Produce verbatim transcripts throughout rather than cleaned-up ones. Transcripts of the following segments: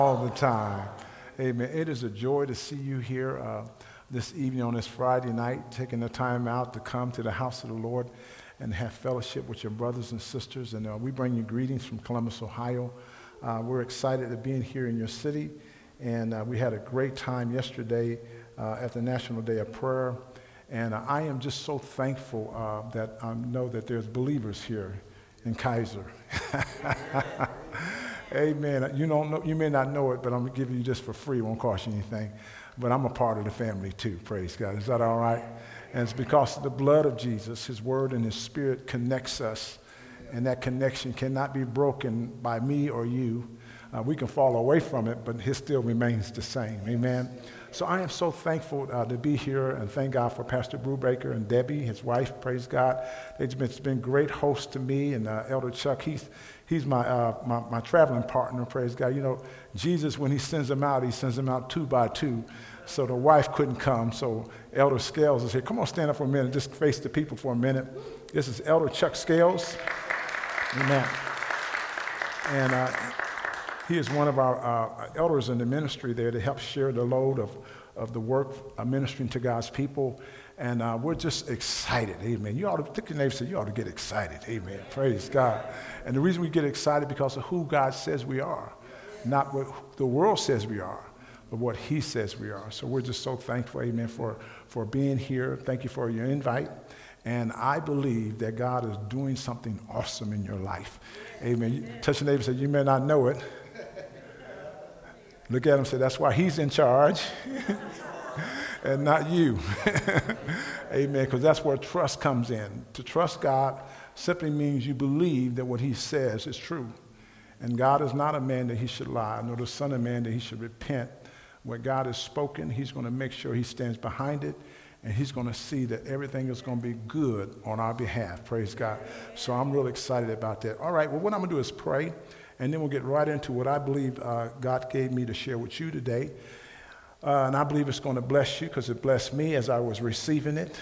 All the time. Amen. It is a joy to see you here uh, this evening on this Friday night, taking the time out to come to the house of the Lord and have fellowship with your brothers and sisters. And uh, we bring you greetings from Columbus, Ohio. Uh, we're excited to be in here in your city. And uh, we had a great time yesterday uh, at the National Day of Prayer. And uh, I am just so thankful uh, that I know that there's believers here in Kaiser. Amen. You don't know, you may not know it, but I'm giving you just for free. It won't cost you anything. But I'm a part of the family too. Praise God. Is that all right? And it's because of the blood of Jesus, His Word and His Spirit connects us, and that connection cannot be broken by me or you. Uh, we can fall away from it, but it still remains the same. Amen. So I am so thankful uh, to be here, and thank God for Pastor Brubaker and Debbie, his wife. Praise God. They've been, been great hosts to me, and uh, Elder Chuck. He's he's my, uh, my my traveling partner. Praise God. You know, Jesus, when He sends them out, He sends them out two by two. So the wife couldn't come. So Elder Scales is here. Come on, stand up for a minute. Just face the people for a minute. This is Elder Chuck Scales. Amen. And. Uh, He is one of our uh, elders in the ministry there to help share the load of, of the work of ministering to God's people. And uh, we're just excited. Amen. You ought to, think your neighbor, say, you ought to get excited. Amen. Praise God. And the reason we get excited because of who God says we are. Not what the world says we are, but what He says we are. So we're just so thankful, amen, for, for being here. Thank you for your invite. And I believe that God is doing something awesome in your life. Amen. You, touch your neighbor and say, you may not know it. Look at him and say, that's why He's in charge and not you. Amen, because that's where trust comes in. To trust God simply means you believe that what He says is true. And God is not a man that He should lie, nor the Son of Man that He should repent. What God has spoken, He's going to make sure He stands behind it, and He's going to see that everything is going to be good on our behalf. Praise God. So I'm really excited about that. All right, well, what I'm going to do is pray. And then we'll get right into what I believe uh, God gave me to share with you today. Uh, and I believe it's going to bless you because it blessed me as I was receiving it.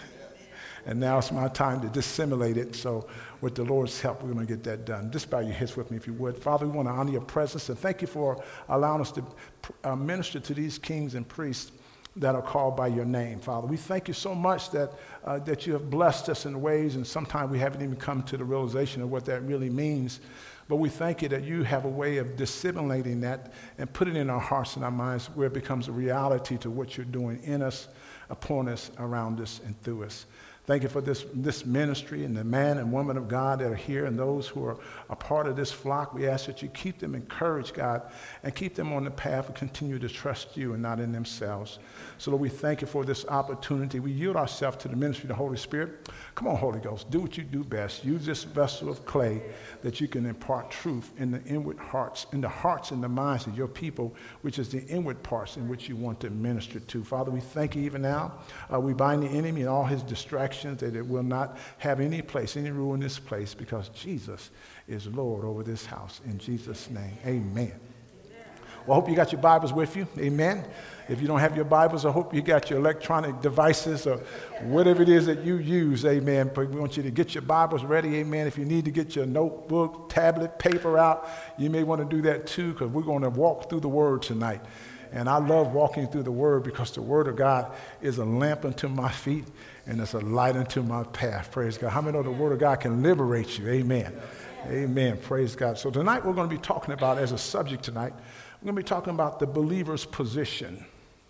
And now it's my time to disseminate it. So with the Lord's help, we're going to get that done. Just bow your heads with me if you would. Father, we want to honor your presence. And thank you for allowing us to uh, minister to these kings and priests that are called by your name, Father. We thank you so much that uh, that you have blessed us in ways, and sometimes we haven't even come to the realization of what that really means. But we thank you that you have a way of disseminating that and putting it in our hearts and our minds where it becomes a reality to what you're doing in us, upon us, around us, and through us. Thank you for this, this ministry and the man and woman of God that are here and those who are a part of this flock. We ask that you keep them encouraged, God, and keep them on the path and continue to trust you and not in themselves. So, Lord, we thank you for this opportunity. We yield ourselves to the ministry of the Holy Spirit. Come on, Holy Ghost, do what you do best. Use this vessel of clay that you can impart truth in the inward hearts, in the hearts and the minds of your people, which is the inward parts in which you want to minister to. Father, we thank you even now. Uh, we bind the enemy and all his distractions, that it will not have any place, any rule in this place, because Jesus is Lord over this house. In Jesus' name, amen. Well, I hope you got your Bibles with you. Amen. If you don't have your Bibles, I hope you got your electronic devices or whatever it is that you use. Amen. But we want you to get your Bibles ready. Amen. If you need to get your notebook, tablet, paper out, you may want to do that too, because we're going to walk through the Word tonight. And I love walking through the Word because the Word of God is a lamp unto my feet and it's a light unto my path. Praise God. How many know the Word of God can liberate you? Amen. Amen. Praise God. So tonight we're going to be talking about, as a subject tonight, we're going to be talking about the believer's position.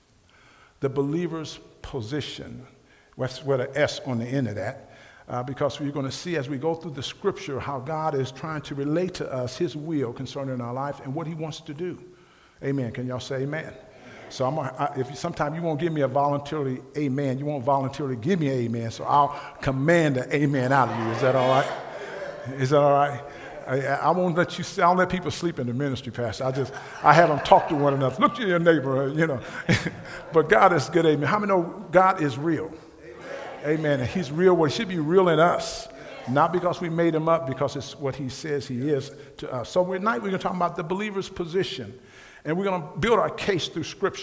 The believer's position. That's with an S on the end of that. Uh, because we're going to see as we go through the scripture how God is trying to relate to us His will concerning our life and what He wants to do. Amen. Can y'all say amen? So I'm gonna, I, if you, sometime you won't give me a voluntarily amen, you won't voluntarily give me an amen, so I'll command an amen out of you. Is that all right? Is that all right? I, I won't let you, I don't let people sleep in the ministry, Pastor. I just, I have them talk to one another. Look to your neighbor, you know. But God is good, amen. How many know God is real? Amen. Amen. And He's real. Well, He should be real in us. Not because we made Him up, because it's what He says He is to us. So tonight we're going to talk about the believer's position. And we're going to build our case through Scripture.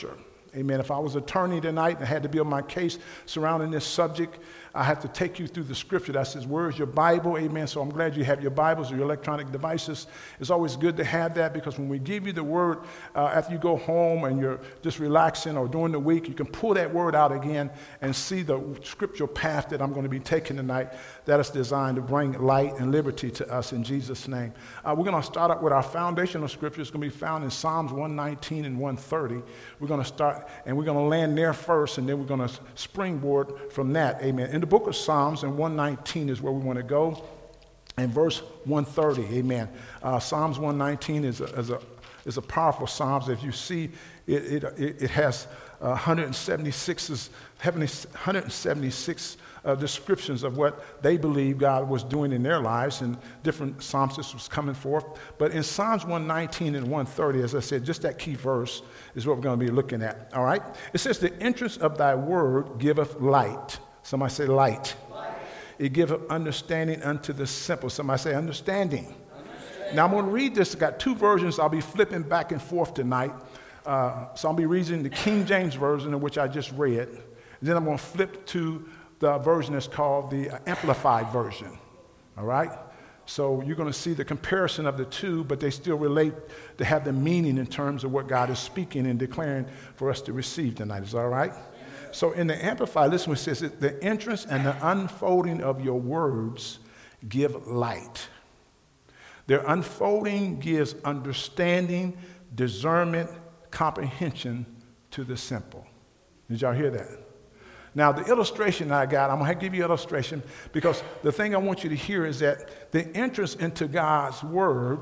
Amen. If I was an attorney tonight and I had to build my case surrounding this subject, I have to take you through the scripture that says, where is your Bible? Amen. So I'm glad you have your Bibles or your electronic devices. It's always good to have that, because when we give you the word, uh, after you go home and you're just relaxing or during the week, you can pull that word out again and see the scriptural path that I'm going to be taking tonight that is designed to bring light and liberty to us in Jesus' name. Uh, we're going to start out with our foundational scripture. It's going to be found in Psalms one nineteen and one thirty. We're going to start, and we're going to land there first, and then we're going to springboard from that. Amen. In the book of Psalms, and one nineteen is where we want to go, and verse one thirty. Amen. Uh, Psalms one nineteen is a, is a is a powerful Psalms. If you see, it it, it has uh, one hundred seventy-six heavenly one hundred seventy-six uh, descriptions of what they believe God was doing in their lives, and different psalmists was coming forth. But in Psalms one nineteen and one thirty, as I said, just that key verse is what we're going to be looking at. All right. It says, "The entrance of thy word giveth light." Somebody say light. Light. "It giveth understanding unto the simple." Somebody say understanding. Understand. Now I'm going to read this. I've got two versions. I'll be flipping back and forth tonight. Uh, so I'll be reading the King James Version, of which I just read. And then I'm going to flip to the version that's called the Amplified Version. All right? So you're going to see the comparison of the two, but they still relate to have the meaning in terms of what God is speaking and declaring for us to receive tonight. Is that all right? So in the Amplified, listen what it says: "The entrance and the unfolding of your words give light. Their unfolding gives understanding, discernment, comprehension to the simple." Did y'all hear that? Now, the illustration I got, I'm going to give you an illustration, because the thing I want you to hear is that the entrance into God's word,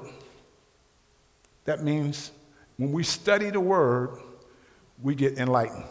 that means when we study the word, we get enlightened.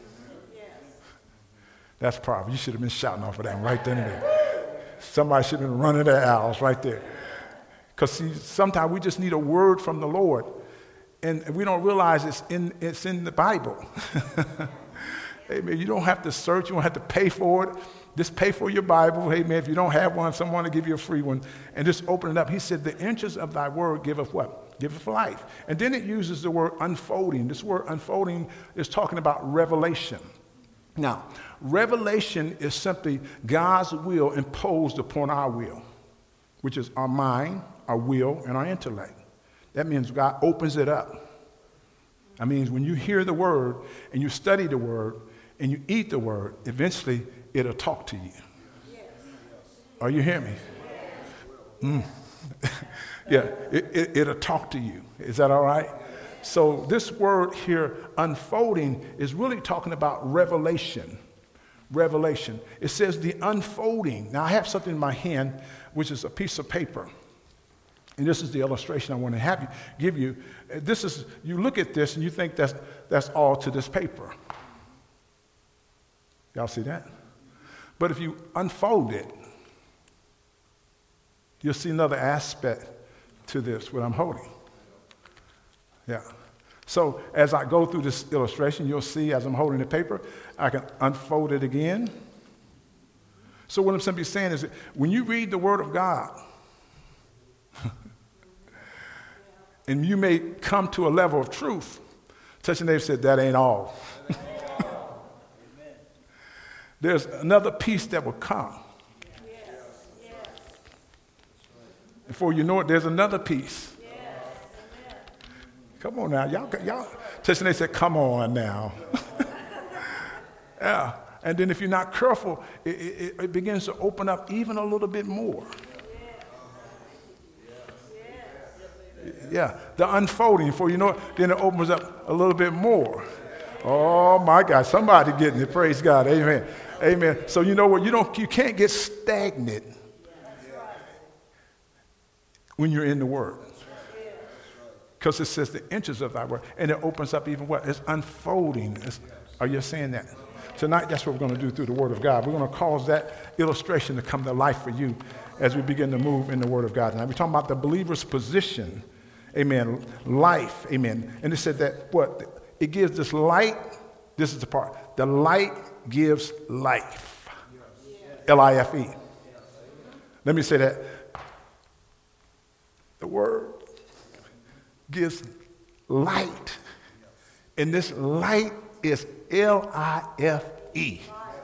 That's powerful. You should have been shouting off of that right then and there. Somebody should have been running their owls right there. Because see, sometimes we just need a word from the Lord, and we don't realize it's in it's in the Bible. Amen. You don't have to search. You don't have to pay for it. Just pay for your Bible. Amen. If you don't have one, someone will give you a free one, and just open it up. He said, "The entrance of thy word giveth what? Giveth life." And then it uses the word unfolding. This word unfolding is talking about revelation. Now, revelation is simply God's will imposed upon our will, which is our mind, our will, and our intellect. That means God opens it up. That means when you hear the word and you study the word and you eat the word, eventually it'll talk to you. Yes. Are you hearing me? Yes. Mm. Yeah, it, it, it'll talk to you. Is that all right? So this word here, unfolding, is really talking about revelation. Revelation. It says the unfolding. Now I have something in my hand, which is a piece of paper. And this is the illustration I want to have you give you. This is, you look at this and you think that's that's all to this paper. Y'all see that? But if you unfold it, you'll see another aspect to this, what I'm holding. Yeah. So as I go through this illustration, you'll see as I'm holding the paper, I can unfold it again. So what I'm simply saying is that when you read the Word of God, and you may come to a level of truth, touch and neighbor said, that ain't all. There's another piece that will come. Before you know it, there's another piece. Come on now, y'all, y'all. Touch and neighbor said, come on now. Yeah, and then if you're not careful, it, it, it begins to open up even a little bit more. Yeah, the unfolding, before you know it, then it opens up a little bit more. Oh my God, somebody getting it, praise God, amen, amen. So you know what, you don't, you can't get stagnant when you're in the Word. Because it says the inches of thy word, and it opens up even what? It's unfolding. It's, are you saying that? Tonight, that's what we're going to do through the Word of God. We're going to cause that illustration to come to life for you as we begin to move in the Word of God. Now, we're talking about the believer's position, amen, life, amen. And it said that what? It gives this light, this is the part, the light gives life, L I F E. Let me say that. The Word gives light, and this light is L I F E.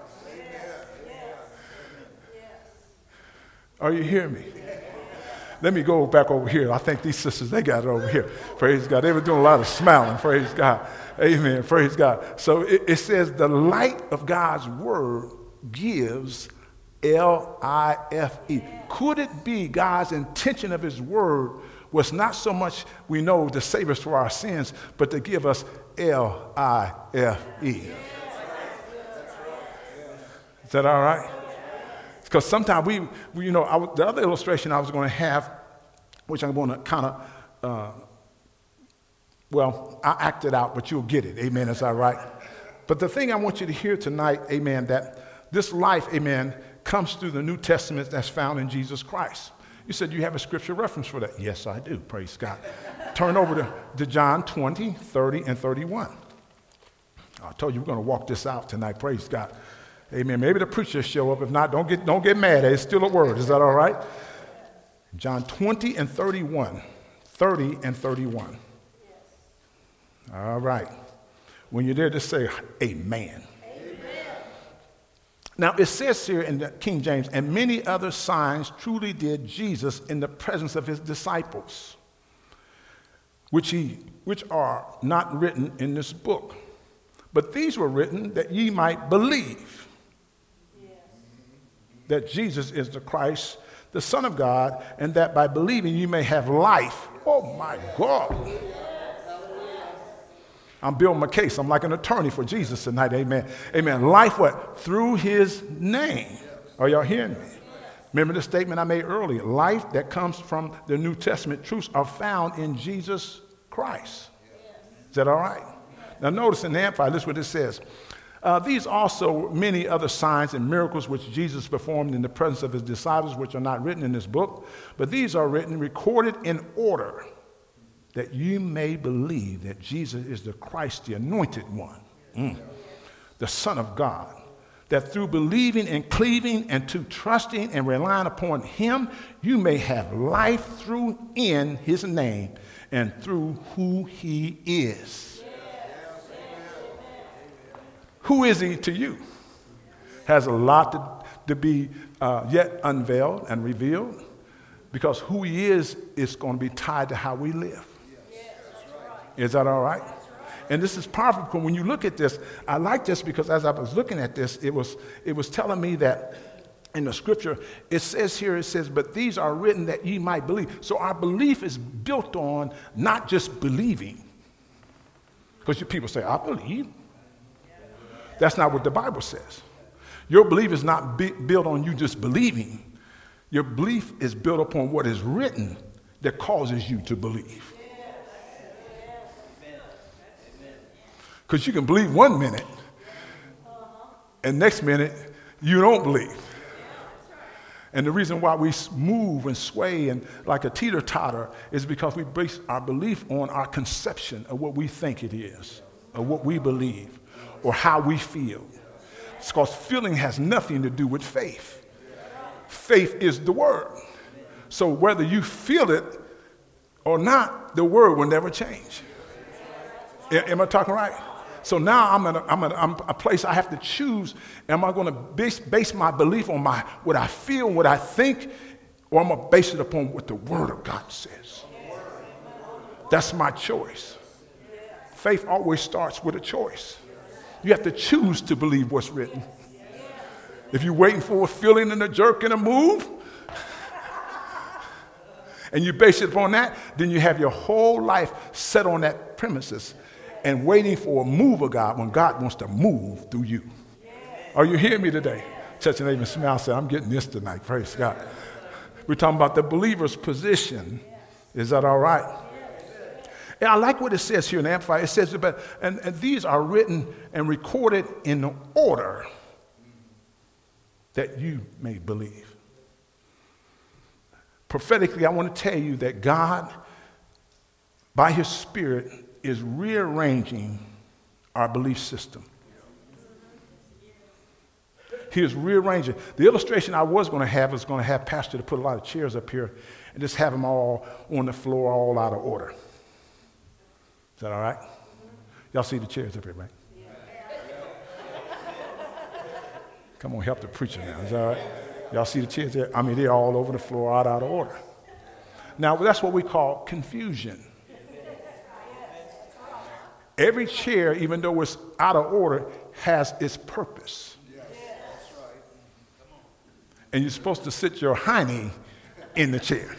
Are you hearing me? Let me go back over here. I think these sisters, they got it over here. Praise God. They were doing a lot of smiling. Praise God. Amen. Praise God. So it, it says the light of God's word gives L I F E. Could it be God's intention of his word was not so much, we know, to save us from our sins, but to give us L I F E? Is that all right? Because sometimes we, we, you know, I, the other illustration I was going to have, which I'm going to kind of, uh, well, I act it out, but you'll get it. Amen. Is that right? But the thing I want you to hear tonight, amen, that this life, amen, comes through the New Testament that's found in Jesus Christ. You said you have a scripture reference for that. Yes, I do. Praise God. Turn over to, to John twenty, thirty, and thirty-one. I told you we're going to walk this out tonight. Praise God. Amen. Maybe the preacher show up. If not, don't get, don't get mad. It's still a word. Is that all right? John twenty and thirty-one. thirty and thirty-one. All right. When you're there, just say amen. Now, it says here in the King James, and many other signs truly did Jesus in the presence of his disciples, which, he, which are not written in this book. But these were written that ye might believe yes. that Jesus is the Christ, the Son of God, and that by believing you may have life. Oh, my God. I'm building my case. I'm like an attorney for Jesus tonight. Amen. Amen. Life what? Through his name. Are y'all hearing me? Remember the statement I made earlier. Life that comes from the New Testament truths are found in Jesus Christ. Is that all right? Now notice in the Amplified, this is what it says. Uh, these also many other signs and miracles which Jesus performed in the presence of his disciples, which are not written in this book, but these are written, recorded in order, that you may believe that Jesus is the Christ, the anointed one, mm. the Son of God, that through believing and cleaving and to trusting and relying upon him, you may have life through in his name and through who he is. Yes. Who is he to you? Has a lot to, to be uh, yet unveiled and revealed, because who he is is going to be tied to how we live. Is that all right? And this is powerful because when you look at this, I like this because as I was looking at this, it was it was telling me that in the scripture, it says here, it says, but these are written that ye might believe. So our belief is built on not just believing. Because you people say, I believe. That's not what the Bible says. Your belief is not be, built on you just believing. Your belief is built upon what is written that causes you to believe. Because you can believe one minute, and next minute, you don't believe. And the reason why we move and sway and like a teeter-totter is because we base our belief on our conception of what we think it is, or what we believe, or how we feel. It's because feeling has nothing to do with faith. Faith is the word. So whether you feel it or not, the word will never change. Am I talking right? So now I'm in a, I'm in a, I'm a place I have to choose. Am I going to base, base my belief on my what I feel, what I think, or I'm going to base it upon what the Word of God says? That's my choice. Faith always starts with a choice. You have to choose to believe what's written. If you're waiting for a feeling and a jerk and a move, and you base it upon that, then you have your whole life set on that premises and waiting for a move of God when God wants to move through you. Are you hearing me today? Touch your neighbor and smile, say, I'm getting this tonight. Praise God. We're talking about the believer's position. Is that all right? And I like what it says here in Amplified. It says, but, and, and these are written and recorded in order that you may believe. Prophetically, I want to tell you that God, by his Spirit, is rearranging our belief system. He is rearranging. The illustration I was going to have is going to have Pastor to put a lot of chairs up here and just have them all on the floor, all out of order. Is that all right? Y'all see the chairs up here, right? Come on, help the preacher now. Is that all right? Y'all see the chairs there? I mean, they're all over the floor, out, out of order. Now, that's what we call confusion. Every chair, even though it's out of order, has its purpose. And you're supposed to sit your hiney in the chair.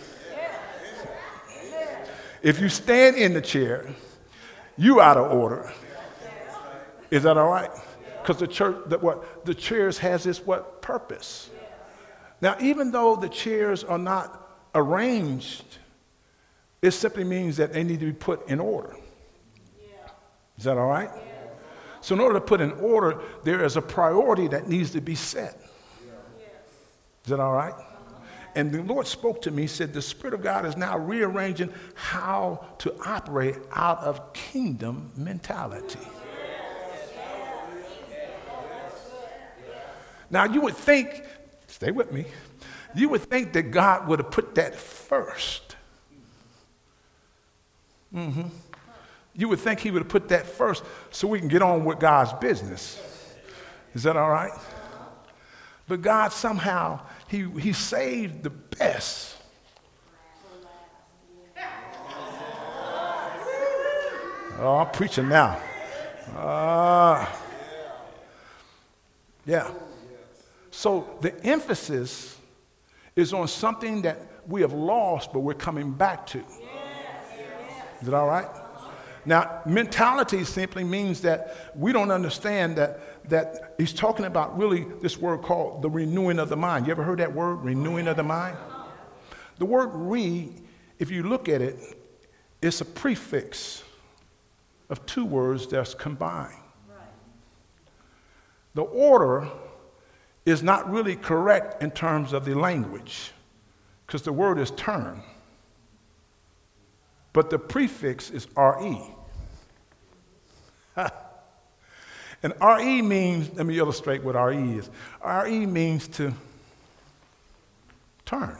If you stand in the chair, you out of order. Is that all right? Because the church, the, what the chairs has its what purpose. Now, even though the chairs are not arranged, it simply means that they need to be put in order. Is that all right? So in order to put in order, there is a priority that needs to be set. Is that all right? And the Lord spoke to me, he said, the Spirit of God is now rearranging how to operate out of kingdom mentality. Now, you would think, stay with me, you would think that God would have put that first. Mm-hmm. You would think he would have put that first so we can get on with God's business. Is that all right? But God somehow, he, he saved the best. Oh, I'm preaching now. Uh, yeah. So the emphasis is on something that we have lost, but we're coming back to. Is it all right? Now, mentality simply means that we don't understand that, that he's talking about really this word called the renewing of the mind. You ever heard that word, renewing of the mind? The word re, if you look at it, it's a prefix of two words that's combined. The order is not really correct in terms of the language because the word is turn. But the prefix is re. And re means, let me illustrate what re is. Re means to turn.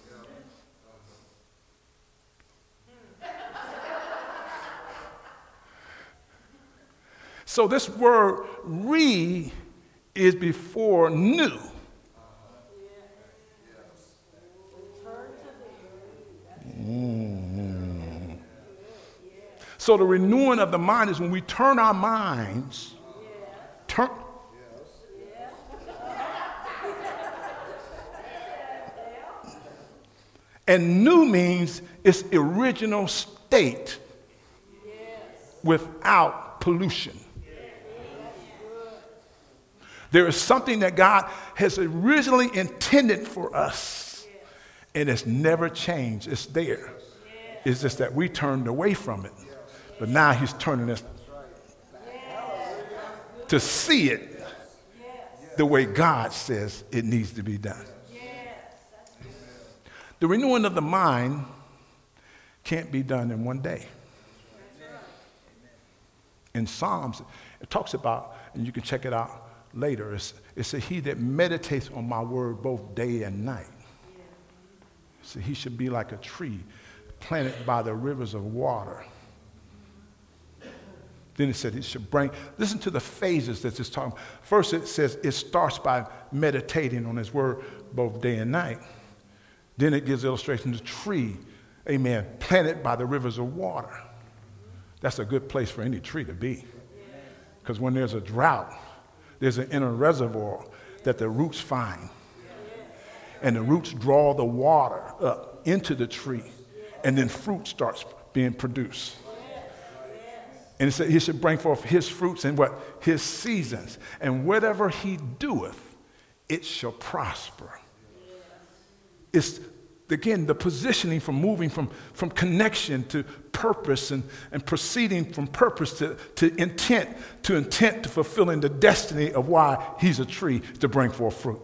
So this word re is before new. Mm. So the renewing of the mind is when we turn our minds, turn. And new means its original state without pollution. There is something that God has originally intended for us, and it's never changed. It's there. It's just that we turned away from it. But now he's turning us to see it the way God says it needs to be done. The renewing of the mind can't be done in one day. In Psalms, it talks about, and you can check it out later, it's, it's a he that meditates on my word both day and night. So he should be like a tree planted by the rivers of water. Then it said it should bring, listen to the phases that it's talking. First it says it starts by meditating on his word both day and night. Then it gives illustration of the tree, amen, planted by the rivers of water. That's a good place for any tree to be. Because when there's a drought, there's an inner reservoir that the roots find. And the roots draw the water up into the tree. And then fruit starts being produced. And it said he should bring forth his fruits and what? His seasons. And whatever he doeth, it shall prosper. It's, again, the positioning from moving from, from connection to purpose and, and proceeding from purpose to, to intent, to intent to fulfilling the destiny of why he's a tree to bring forth fruit.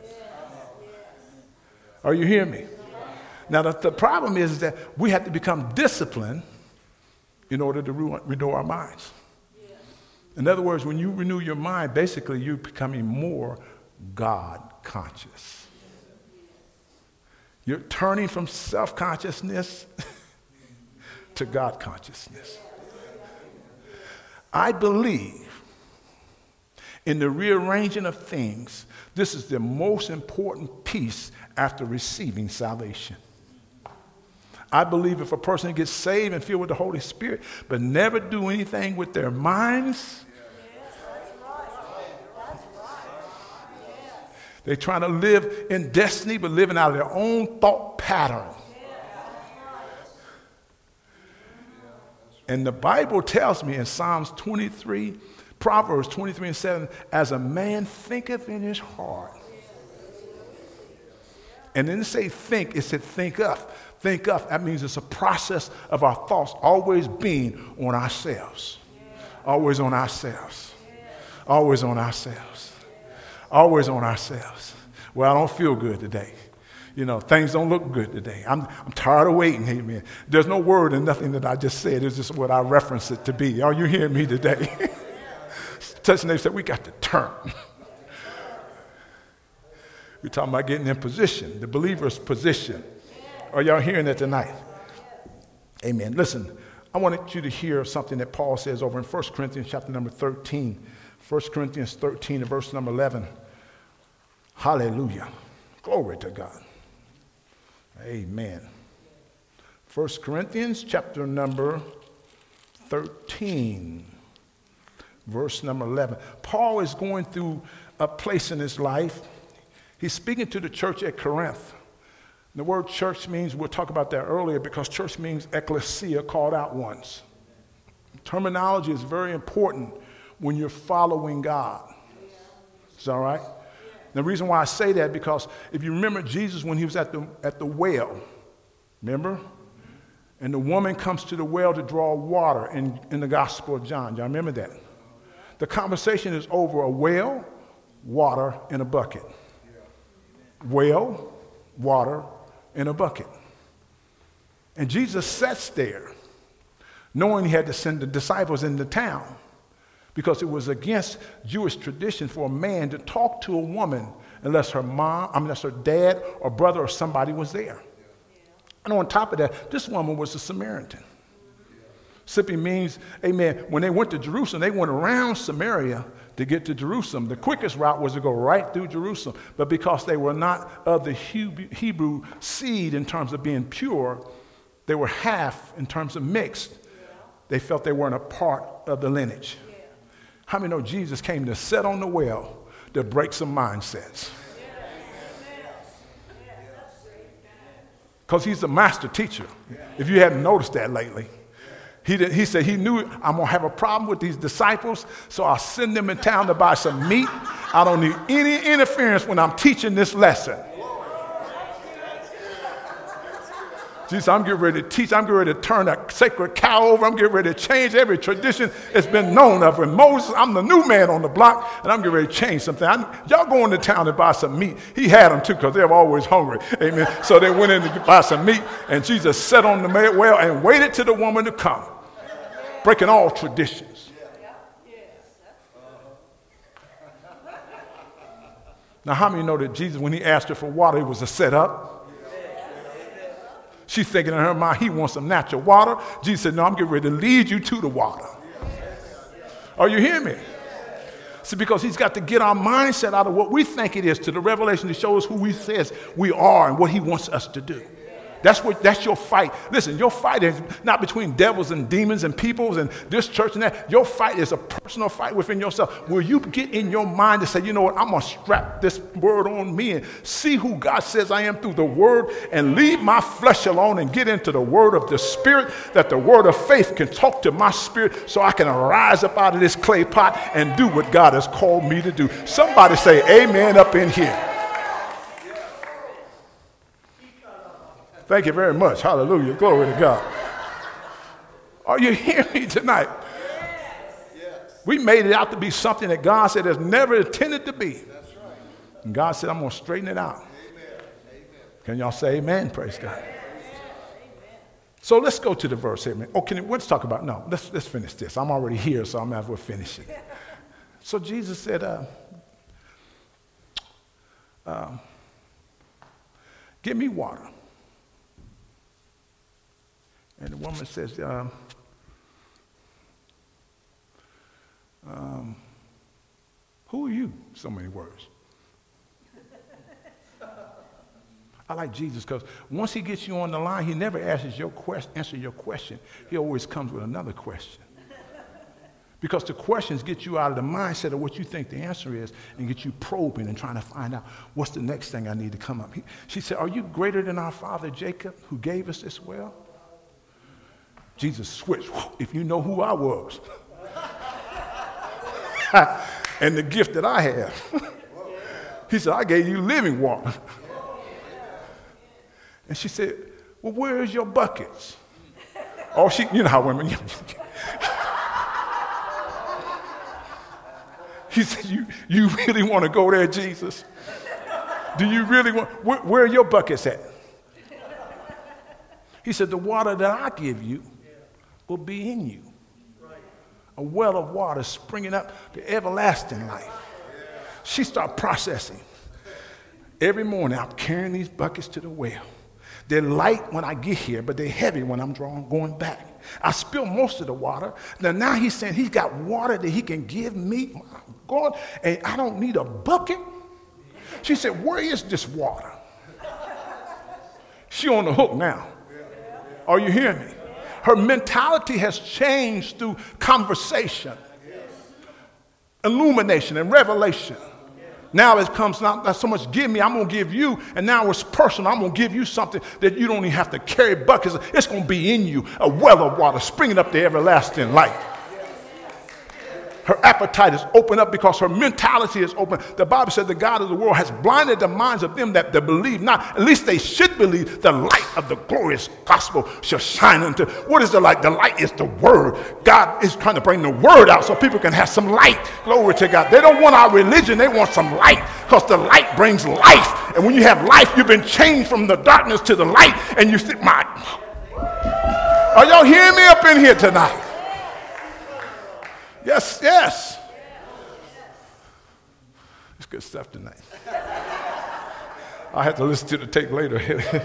Are you hearing me? Now, the, the problem is that we have to become disciplined in order to re- renew our minds. In other words, when you renew your mind, basically you're becoming more God conscious. You're turning from self-consciousness to God consciousness. I believe In the rearranging of things, this is the most important piece after receiving salvation. I believe if a person gets saved and filled with the Holy Spirit, but never do anything with their minds, they're trying to live in destiny, but living out of their own thought pattern. And the Bible tells me in Psalms twenty-three, Proverbs twenty-three and seven, as a man thinketh in his heart. And then it say think, it said think of. Think of, that means it's a process of our thoughts always being on ourselves. Always on ourselves. Always on ourselves. Always on ourselves. Well, I don't feel good today. You know, things don't look good today. I'm, I'm tired of waiting, amen. There's no word in nothing that I just said. It's just what I reference it to be. Are you hearing me today? Touch and they said, we got to turn. We're talking about getting in position, the believer's position. Are y'all hearing that tonight? Amen. Listen, I wanted you to hear something that Paul says over in First Corinthians chapter number thirteen. First Corinthians thirteen and verse number eleven. Hallelujah. Glory to God. Amen. First Corinthians chapter number thirteen, verse number eleven. Paul is going through a place in his life. He's speaking to the church at Corinth. The word church means, we'll talk about that earlier, because church means ecclesia, called out ones. Terminology is very important when you're following God. Is that all right? The reason why I say that, because if you remember Jesus when he was at the, at the well, remember? And the woman comes to the well to draw water in, in the Gospel of John. Y'all remember that? The conversation is over a well, water, and a bucket. Well, water, in a bucket. And Jesus sits there, knowing he had to send the disciples into town, because it was against Jewish tradition for a man to talk to a woman unless her mom, I mean, unless her dad or brother or somebody was there. And on top of that, this woman was a Samaritan. Simply means, amen, when they went to Jerusalem, they went around Samaria to get to Jerusalem. The quickest route was to go right through Jerusalem. But because they were not of the Hebrew seed in terms of being pure, they were half in terms of mixed. They felt they weren't a part of the lineage. How many know Jesus came to sit on the well to break some mindsets? Because he's a master teacher, if you haven't noticed that lately. He, did, he said he knew I'm going to have a problem with these disciples, so I'll send them in town to buy some meat. I don't need any interference when I'm teaching this lesson. Jesus, I'm getting ready to teach. I'm getting ready to turn a sacred cow over. I'm getting ready to change every tradition that's been known of. And Moses, I'm the new man on the block, and I'm getting ready to change something. I, y'all go into town to buy some meat. He had them too, because they were always hungry. Amen. So they went in to buy some meat, and Jesus sat on the well and waited till the woman to come, breaking all traditions. Now, how many know that Jesus, when he asked her for water, it was a setup? She's thinking in her mind, he wants some natural water. Jesus said, no, I'm getting ready to lead you to the water. Are you hearing me? See, because he's got to get our mindset out of what we think it is to the revelation to show us who he says we are and what he wants us to do. That's what. That's your fight. Listen, your fight is not between devils and demons and peoples and this church and that. Your fight is a personal fight within yourself. Will you get in your mind to say, you know what, I'm going to strap this word on me and see who God says I am through the word and leave my flesh alone and get into the word of the spirit, that the word of faith can talk to my spirit so I can rise up out of this clay pot and do what God has called me to do. Somebody say amen up in here. Thank you very much. Hallelujah. Glory to God. Are you hearing me tonight? Yes. We made it out to be something that God said has never intended to be. That's right. And God said, I'm going to straighten it out. Amen. Can y'all say amen? Praise God. Amen. So let's go to the verse here. Oh, can you, let's talk about, no, let's, let's finish this. I'm already here, so I might as well finish it. So Jesus said, uh, uh, give me water. And the woman says, um, um, Who are you? So many words. I like Jesus because once he gets you on the line, he never answers your question, answer your question. He always comes with another question. Because the questions get you out of the mindset of what you think the answer is and get you probing and trying to find out what's the next thing I need to come up. He, she said, are you greater than our father Jacob who gave us this well? Jesus switched. If you know who I was and the gift that I have. He said, I gave you living water. And she said, well, where's your buckets? Oh, she, you know how women. He said, you, you really want to go there, Jesus? Do you really want, where, where are your buckets at? He said, the water that I give you will be in you. A well of water springing up to everlasting life. She started processing. Every morning, I'm carrying these buckets to the well. They're light when I get here, but they're heavy when I'm drawing, going back. I spill most of the water. Now, now he's saying he's got water that he can give me. My God, and I don't need a bucket. She said, where is this water? She on the hook now. Are you hearing me? Her mentality has changed through conversation, illumination, and revelation. Now it comes not, not so much give me, I'm going to give you, and now it's personal. I'm going to give you something that you don't even have to carry buckets. It's going to be in you, a well of water springing up to everlasting life. Her appetite is open up because her mentality is open. The Bible said the God of the world has blinded the minds of them that, that believe not. At least they should believe the light of the glorious gospel shall shine unto. What is the light? The light is the word. God is trying to bring the word out so people can have some light. Glory to God. They don't want our religion. They want some light because the light brings life. And when you have life, you've been changed from the darkness to the light. And you think, my, are y'all hearing me up in here tonight? Yes, yes. It's good stuff tonight. I have to listen to the tape later.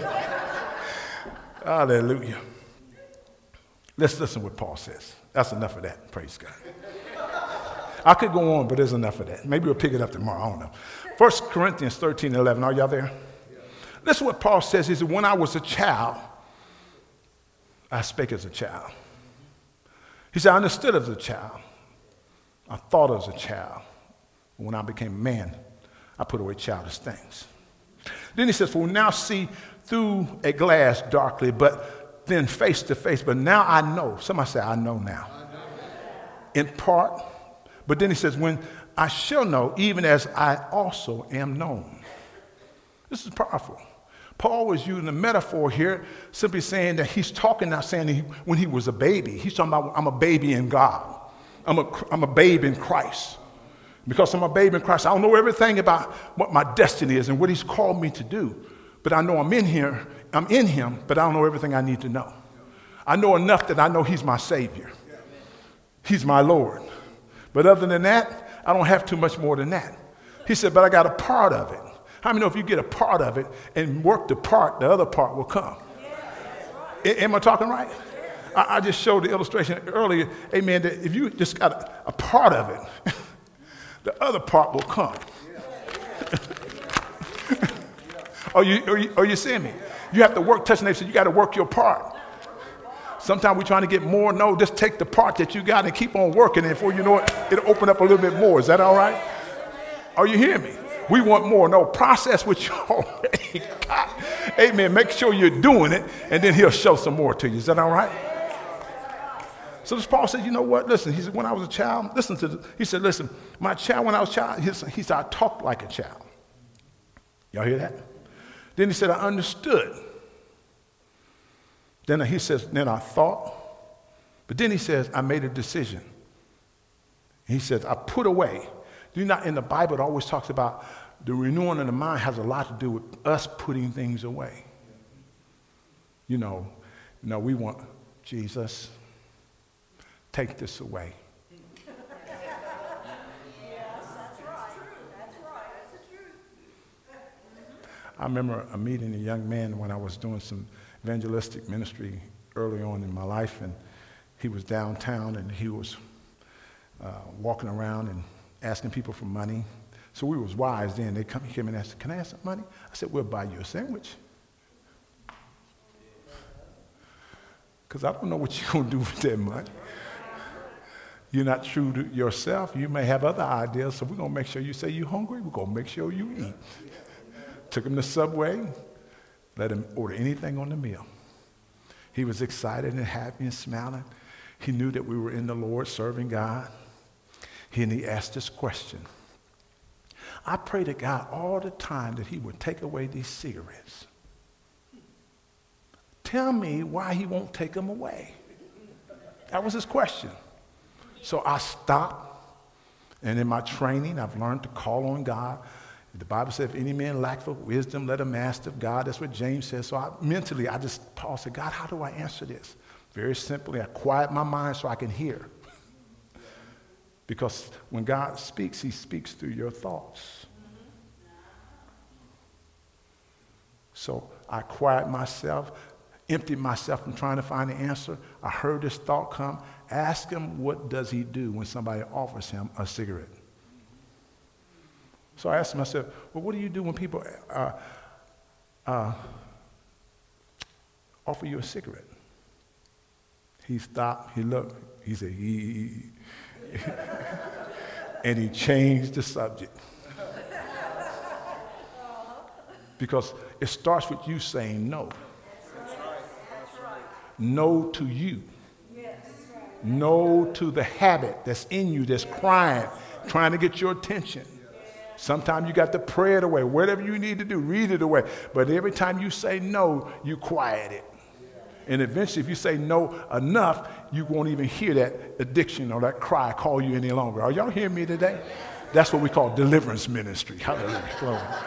Hallelujah. Let's listen to what Paul says. That's enough of that. Praise God. I could go on, but there's enough of that. Maybe we'll pick it up tomorrow. I don't know. First Corinthians thirteen, eleven. Are y'all there? Listen to what Paul says. He said, when I was a child, I spake as a child. He said, I understood as a child. I thought as a child. When I became a man, I put away childish things. Then he says, for we now see through a glass darkly, but then face to face. But now I know. Somebody say, I know now. I know. In part. But then he says, when I shall know, even as I also am known. This is powerful. Paul was using a metaphor here, simply saying that he's talking now, saying he, when he was a baby. He's talking about, I'm a baby in God. I'm a, I'm a babe in Christ. Because I'm a babe in Christ, I don't know everything about what my destiny is and what he's called me to do. But I know I'm in here, I'm in him, but I don't know everything I need to know. I know enough that I know he's my Savior. He's my Lord. But other than that, I don't have too much more than that. He said, but I got a part of it. How many know if you get a part of it and work the part, the other part will come? A- am I talking right? I just showed the illustration earlier, amen, that if you just got a, a part of it, the other part will come. are, you, are, you, are you seeing me? You have to work, touch the neighbor, so you got to work your part. Sometimes we're trying to get more. No, just take the part that you got and keep on working, and before you know it, it'll open up a little bit more. Is that all right? Are you hearing me? We want more. No, process what you already got. Amen. Make sure you're doing it, and then he'll show some more to you. Is that all right? So this Paul said, you know what? Listen, he said, when I was a child, listen to this. He said, listen, my child, when I was a child, he said, he said, I talked like a child. Y'all hear that? Then he said, I understood. Then he says, then I thought. But then he says, I made a decision. He says, I put away. Do you not, in the Bible, it always talks about the renewing of the mind has a lot to do with us putting things away. You know, you know, we want Jesus. Take this away. Yes, that's right. That's right. That's the truth. I remember a meeting a young man when I was doing some evangelistic ministry early on in my life, and he was downtown, and he was uh, walking around and asking people for money. So we was wise then. They come, came and asked, can I have some money? I said, we'll buy you a sandwich. Because I don't know what you're going to do with that money. You're not true to yourself. You may have other ideas, so we're going to make sure you say you're hungry. We're going to make sure you eat. Took him to Subway, let him order anything on the meal. He was excited and happy and smiling. He knew that we were in the Lord serving God. And he asked this question. I pray to God all the time that he would take away these cigarettes. Tell me why he won't take them away. That was his question. So I stopped, and in my training, I've learned to call on God. The Bible says, if any man lack for wisdom, let him ask of God. That's what James says. So I, mentally, I just paused and said, God, how do I answer this? Very simply, I quiet my mind so I can hear. Because when God speaks, he speaks through your thoughts. So I quiet myself, emptied myself from trying to find the answer. I heard this thought come. Ask him, what does he do when somebody offers him a cigarette? So I asked him, I said, well, what do you do when people uh, uh, offer you a cigarette? He stopped, he looked, he said, he, and he changed the subject. Because it starts with you saying no. No to you. No to the habit that's in you that's crying, trying to get your attention. Sometimes you got to pray it away. Whatever you need to do, read it away. But every time you say no, you quiet it. And eventually, if you say no enough, you won't even hear that addiction or that cry call you any longer. Are y'all hearing me today? That's what we call deliverance ministry. Hallelujah.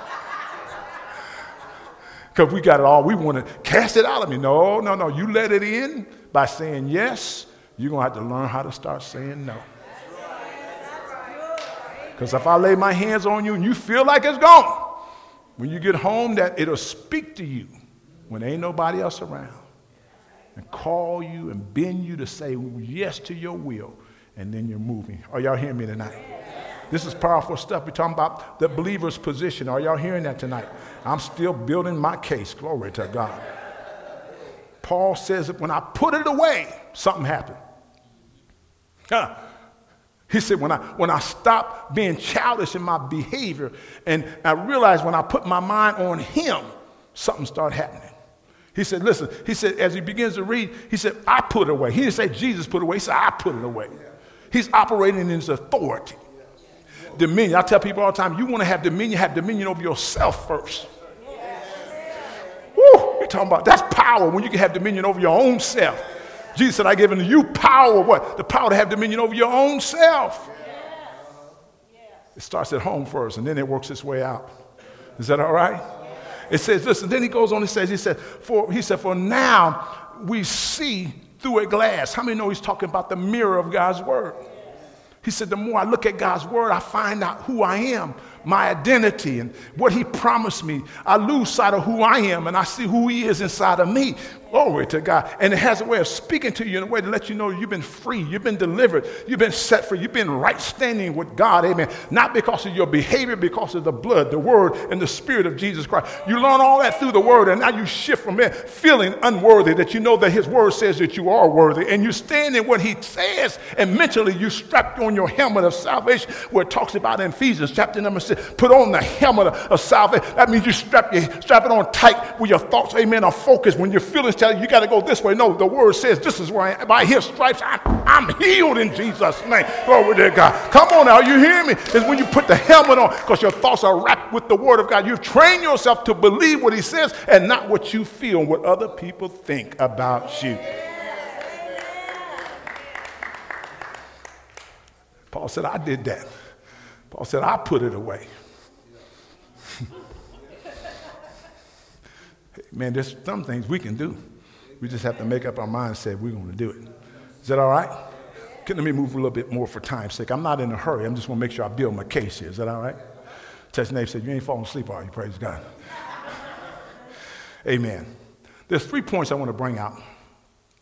Because we got it all. We want to cast it out of me. No, no, no. You let it in by saying yes. You're going to have to learn how to start saying no. Because if I lay my hands on you and you feel like it's gone, when you get home, that it'll speak to you when there ain't nobody else around and call you and bend you to say yes to your will, and then you're moving. Are y'all hearing me tonight? This is powerful stuff. We're talking about the believer's position. Are y'all hearing that tonight? I'm still building my case. Glory to God. Paul says that when I put it away, something happened. Huh. He said, when I when I stopped being childish in my behavior, and I realized when I put my mind on him, something started happening. He said, listen, he said, as he begins to read, he said, I put it away. He didn't say Jesus put it away. He said, I put it away. He's operating in his authority. Dominion. I tell people all the time, you want to have dominion, have dominion over yourself first. Woo, you're talking about, that's power when you can have dominion over your own self. Jesus said, I give unto you power, what? The power to have dominion over your own self. It starts at home first, and then it works its way out. Is that all right? It says, listen, then he goes on, he says, he said, for he said, for now we see through a glass. How many know he's talking about the mirror of God's word? He said, the more I look at God's word, I find out who I am, my identity, and what he promised me. I lose sight of who I am, and I see who he is inside of me. Glory to God. And it has a way of speaking to you in a way to let you know you've been free, you've been delivered, you've been set free, you've been right standing with God, amen. Not because of your behavior, because of the blood, the word, and the spirit of Jesus Christ. You learn all that through the word, and now you shift from it feeling unworthy, that you know that his word says that you are worthy, and you stand in what he says, and mentally you strap on your helmet of salvation, where it talks about in Ephesians chapter number six, put on the helmet of, of salvation. That means you strap, your, strap it on tight with your thoughts, amen, are focused. When your feelings tell you, you got to go this way. No, the word says this is where I am. By his stripes, I, I'm healed in Jesus' name. Glory to God. Come on now, you hear me? It's when you put the helmet on, because your thoughts are wrapped with the word of God. You've trained yourself to believe what he says and not what you feel and what other people think about you. Paul said, I did that. Paul said, I put it away. Man, there's some things we can do. We just have to make up our mind and say we're going to do it. Is that all right? Can, let me move a little bit more for time's sake. I'm not in a hurry. I'm just going to make sure I build my case here. Is that all right? Touch your neighbor, said, you ain't falling asleep, are you? Praise God. Amen. There's three points I want to bring out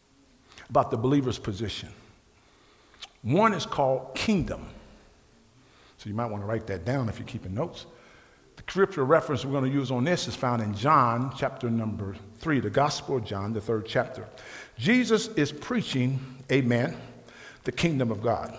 about the believer's position. One is called kingdom. So you might want to write that down if you're keeping notes. The scripture reference we're going to use on this is found in John chapter number three, the Gospel of John, the third chapter. Jesus is preaching, amen, the kingdom of God.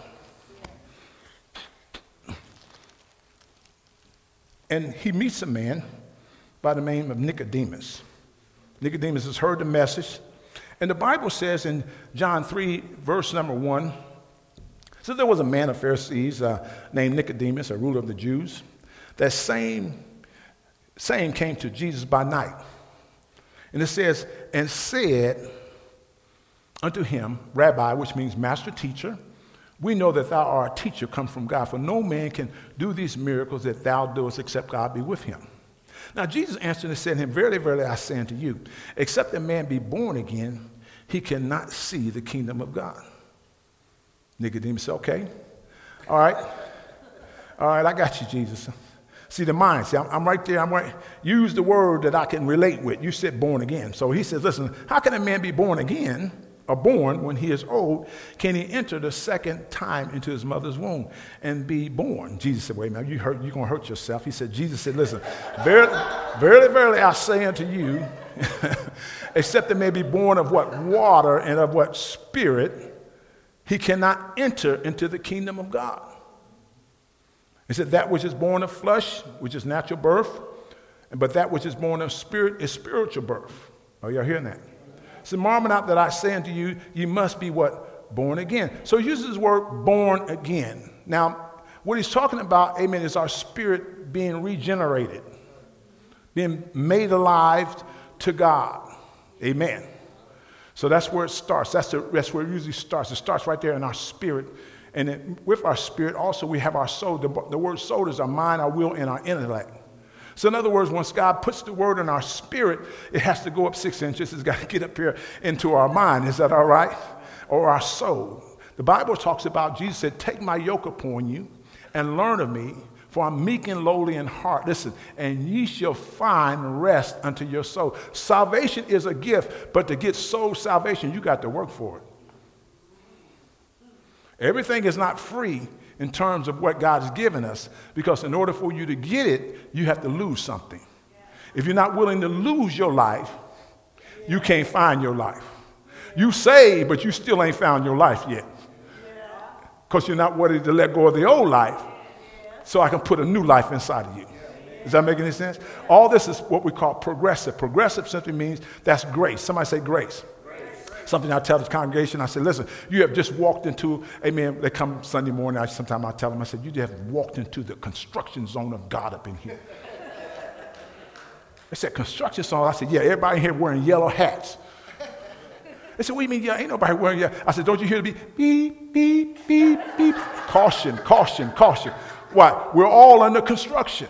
And he meets a man by the name of Nicodemus. Nicodemus has heard the message. And the Bible says in John three, verse number one, so there was a man of Pharisees uh, named Nicodemus, a ruler of the Jews. That same saying came to Jesus by night. And it says, and said unto him, Rabbi, which means master teacher, we know that thou art a teacher come from God, for no man can do these miracles that thou doest except God be with him. Now Jesus answered and said to him, verily, verily, I say unto you, except a man be born again, he cannot see the kingdom of God. Nicodemus said, okay, all right, all right, I got you, Jesus. See the mind, see, I'm, I'm right there, I'm right, use the word that I can relate with. You said born again. So he says, listen, how can a man be born again, or born when he is old? Can he enter the second time into his mother's womb and be born? Jesus said, wait a minute, you hurt, you're going to hurt yourself. He said, Jesus said, listen, verily, verily, verily, I say unto you, except a man be born of what? Water and of what? Spirit, he cannot enter into the kingdom of God. He said, that which is born of flesh, which is natural birth, but that which is born of spirit is spiritual birth. Are y'all hearing that? So marvel not that I say unto you, you must be what? Born again. So he uses the word born again. Now, what he's talking about, amen, is our spirit being regenerated, being made alive to God. Amen. So that's where it starts. That's, the, that's where it usually starts. It starts right there in our spirit. And it, with our spirit, also, we have our soul. The, the word soul is our mind, our will, and our intellect. So in other words, once God puts the word in our spirit, it has to go up six inches. It's got to get up here into our mind. Is that all right? Or our soul. The Bible talks about, Jesus said, take my yoke upon you and learn of me, for I'm meek and lowly in heart. Listen, and ye shall find rest unto your soul. Salvation is a gift, but to get soul salvation, you got to work for it. Everything is not free in terms of what God has given us, because in order for you to get it, you have to lose something. If you're not willing to lose your life, you can't find your life. You saved, but you still ain't found your life yet, because you're not ready to let go of the old life so I can put a new life inside of you. Does that make any sense? All this is what we call progressive. Progressive simply means that's grace. Somebody say grace. Something I tell the congregation, I said, listen, you have just walked into, amen, they come Sunday morning, I, sometimes I tell them, I said, you just have walked into the construction zone of God up in here. They said, construction zone? I said, yeah, everybody here wearing yellow hats. They said, what do you mean, yeah, ain't nobody wearing yellow? I said, don't you hear the beep, beep, beep, beep, beep? Caution, caution, caution. Why? We're all under construction.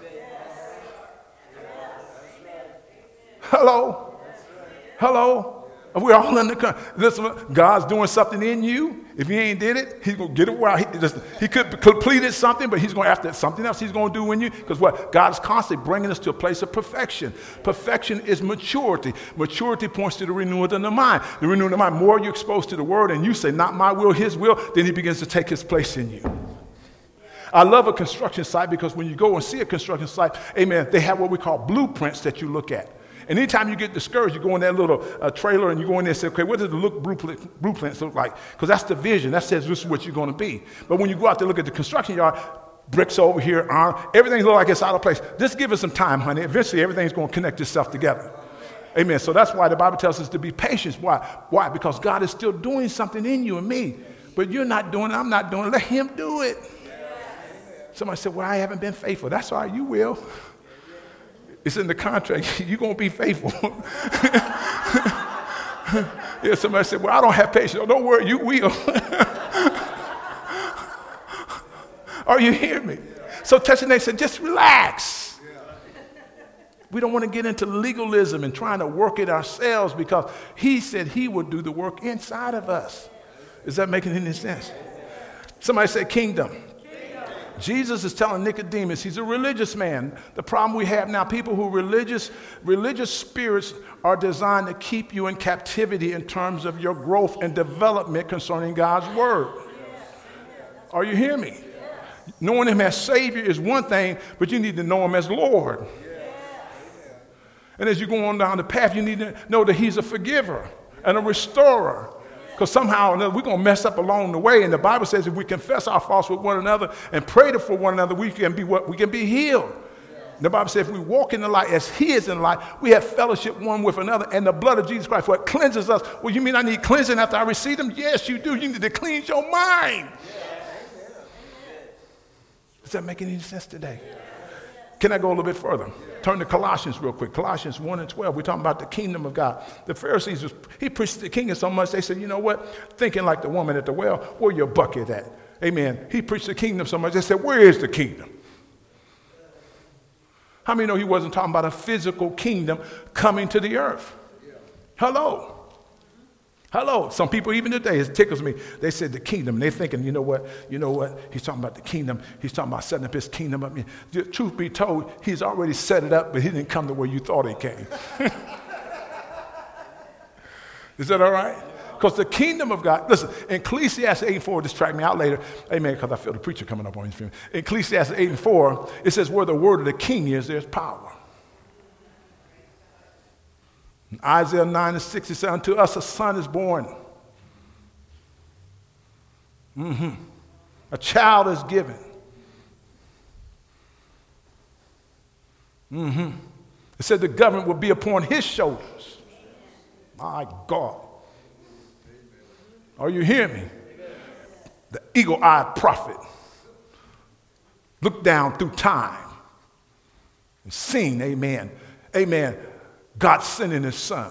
Hello? Hello? We're all in the, listen, God's doing something in you. If he ain't did it, he's going to get it well. He, listen, he could completed something, but he's going after something else he's going to do in you. Because what? God is constantly bringing us to a place of perfection. Perfection is maturity. Maturity points to the renewal of the mind. The renewal of the mind, more you're exposed to the word and you say, not my will, his will, then he begins to take his place in you. I love a construction site because when you go and see a construction site, amen, they have what we call blueprints that you look at. And anytime you get discouraged, you go in that little uh, trailer and you go in there and say, okay, what does the look blueprint, blueprints look like? Because that's the vision. That says this is what you're going to be. But when you go out to look at the construction yard, bricks over here, iron, everything looks like it's out of place. Just give it some time, honey. Eventually, everything's going to connect itself together. Amen. So that's why the Bible tells us to be patient. Why? Why? Because God is still doing something in you and me. But you're not doing it. I'm not doing it. Let him do it. Somebody said, well, I haven't been faithful. That's all right. You will. It's in the contract. You're going to be faithful. Yeah, somebody said, well, I don't have patience. Oh, don't worry, you will. Are you hearing me? So touching they said, just relax. We don't want to get into legalism and trying to work it ourselves, because he said he would do the work inside of us. Is that making any sense? Somebody said kingdom. Jesus is telling Nicodemus, he's a religious man. The problem we have now, people who are religious, religious spirits are designed to keep you in captivity in terms of your growth and development concerning God's word. Are you hearing me? Knowing him as Savior is one thing, but you need to know him as Lord. And as you go on down the path, you need to know that he's a forgiver and a restorer. Because somehow or another, we're going to mess up along the way. And the Bible says if we confess our faults with one another and pray for one another, we can be what? We can be healed. The Bible says if we walk in the light as he is in the light, we have fellowship one with another. And the blood of Jesus Christ, what cleanses us. Well, you mean I need cleansing after I receive him? Yes, you do. You need to cleanse your mind. Does that make any sense today? Can I go a little bit further? Turn to Colossians real quick. Colossians one and twelve. We're talking about the kingdom of God. The Pharisees, was, he preached the kingdom so much, they said, you know what? Thinking like the woman at the well, where your bucket at? Amen. He preached the kingdom so much, they said, where is the kingdom? How many know he wasn't talking about a physical kingdom coming to the earth? Hello. Hello. Some people even today, it tickles me. They said the kingdom. And they're thinking, you know what? You know what? He's talking about the kingdom. He's talking about setting up his kingdom up. The truth be told, he's already set it up, but he didn't come to where you thought he came. Is that all right? Because the kingdom of God, listen, Ecclesiastes eight and four, distract me out later. Amen, because I feel the preacher coming up on his film. Ecclesiastes eight and four, it says, where the word of the king is, there's power. In Isaiah nine and six, it says, unto us a son is born. Mm-hmm. A child is given. Mm-hmm. It said the government will be upon his shoulders. My God. Are you hearing me? The eagle-eyed prophet looked down through time and seen, amen, amen, God sending his son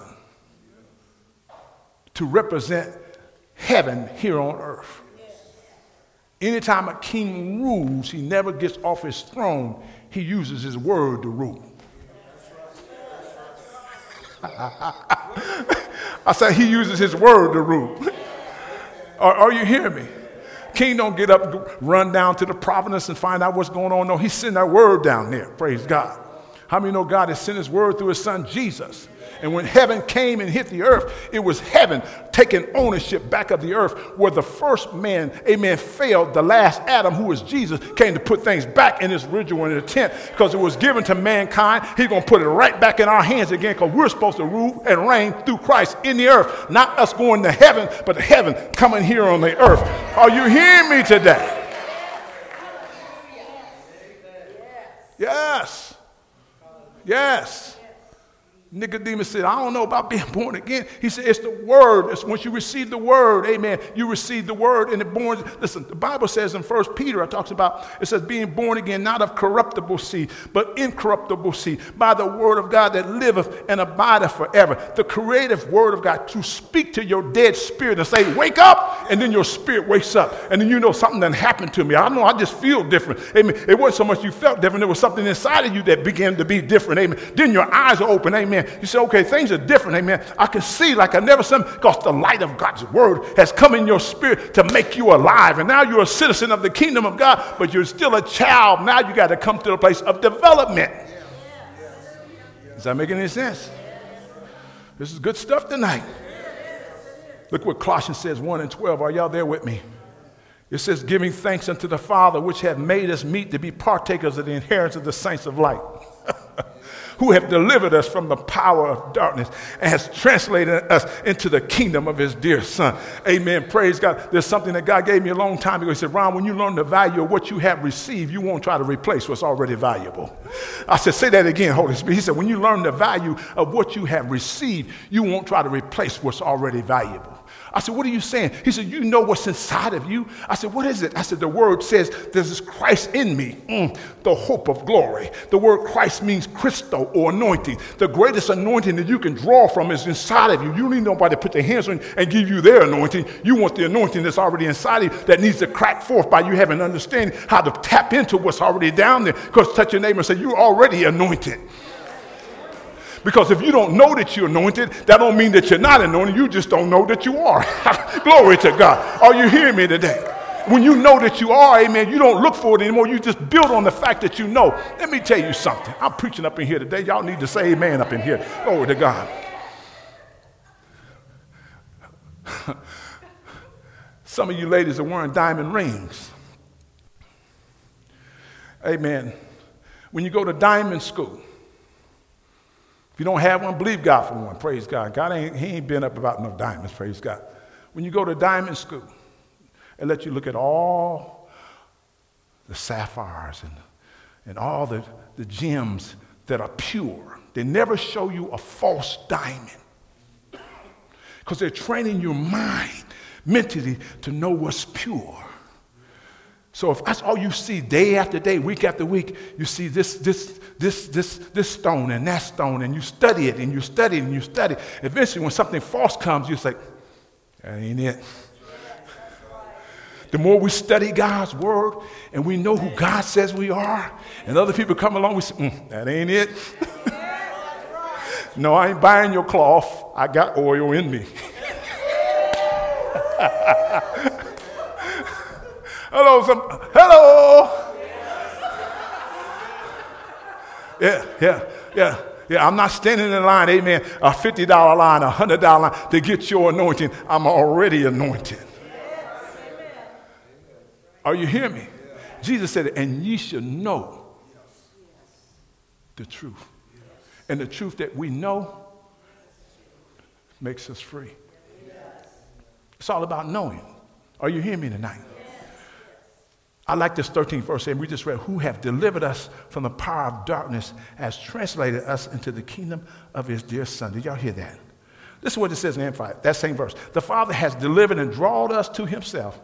to represent heaven here on earth. Anytime a king rules, he never gets off his throne. He uses his word to rule. I said he uses his word to rule. Are, are you hearing me? King don't get up, run down to the province and find out what's going on. No, he's sending that word down there. Praise God. How many know God has sent his word through his son Jesus? And when heaven came and hit the earth, it was heaven taking ownership back of the earth where the first man, amen, failed. The last Adam, who was Jesus, came to put things back in his original intent because it was given to mankind. He's going to put it right back in our hands again because we're supposed to rule and reign through Christ in the earth. Not us going to heaven, but heaven coming here on the earth. Are you hearing me today? Yes. Yes. Nicodemus said, I don't know about being born again. He said, it's the word. It's once you receive the word, amen, you receive the word and it born. Listen, the Bible says in First Peter, it talks about, it says being born again, not of corruptible seed, but incorruptible seed, by the word of God that liveth and abideth forever. The creative word of God to speak to your dead spirit and say, wake up, and then your spirit wakes up. And then you know something done happened to me. I know I just feel different. Amen. It wasn't so much you felt different. There was something inside of you that began to be different. Amen. Then your eyes are open. Amen. You say, okay, things are different, amen. I can see like I never seen because the light of God's word has come in your spirit to make you alive. And now you're a citizen of the kingdom of God, but you're still a child. Now you got to come to a place of development. Does that make any sense? This is good stuff tonight. Look what Colossians says, one and twelve. Are y'all there with me? It says, giving thanks unto the Father, which hath made us meet to be partakers of the inheritance of the saints of light. Who have delivered us from the power of darkness and has translated us into the kingdom of his dear son. Amen. Praise God. There's something that God gave me a long time ago. He said, Ron, when you learn the value of what you have received, you won't try to replace what's already valuable. I said, say that again, Holy Spirit. He said, when you learn the value of what you have received, you won't try to replace what's already valuable. I said, what are you saying? He said, you know what's inside of you. I said, what is it? I said, the word says there's Christ in me, mm, the hope of glory. The word Christ means Christo or anointing. The greatest anointing that you can draw from is inside of you. You don't need nobody to put their hands on you and give you their anointing. You want the anointing that's already inside of you that needs to crack forth by you having understanding how to tap into what's already down there. Because touch your neighbor and say, you're already anointed. Because if you don't know that you're anointed, that don't mean that you're not anointed. You just don't know that you are. Glory to God. Are you hearing me today? When you know that you are, amen, you don't look for it anymore. You just build on the fact that you know. Let me tell you something. I'm preaching up in here today. Y'all need to say amen up in here. Glory to God. Some of you ladies are wearing diamond rings. Amen. When you go to diamond school, if you don't have one, believe God for one. Praise God. God ain't, he ain't been up about no diamonds. Praise God. When you go to diamond school, it lets you look at all the sapphires and, and all the, the gems that are pure. They never show you a false diamond because they're training your mind mentally to know what's pure. So if that's all you see day after day, week after week, you see this, this, this, this, this stone and that stone, and you study it and you study it and you study it. Eventually, when something false comes, you say, that ain't it. The more we study God's word and we know who God says we are, and other people come along, we say, mm, that ain't it. No, I ain't buying your cloth. I got oil in me. Hello, some, hello. Yeah, yeah, yeah, yeah. I'm not standing in line, amen, a fifty dollar line, a one hundred dollar line to get your anointing. I'm already anointed. Are you hearing me? Jesus said, and ye shall know the truth. And the truth that we know makes us free. It's all about knowing. Are you hearing me tonight? I like this thirteenth verse, and we just read, who have delivered us from the power of darkness, has translated us into the kingdom of his dear Son. Did y'all hear that? This is what it says in Amplified, that same verse. The Father has delivered and drawn us to himself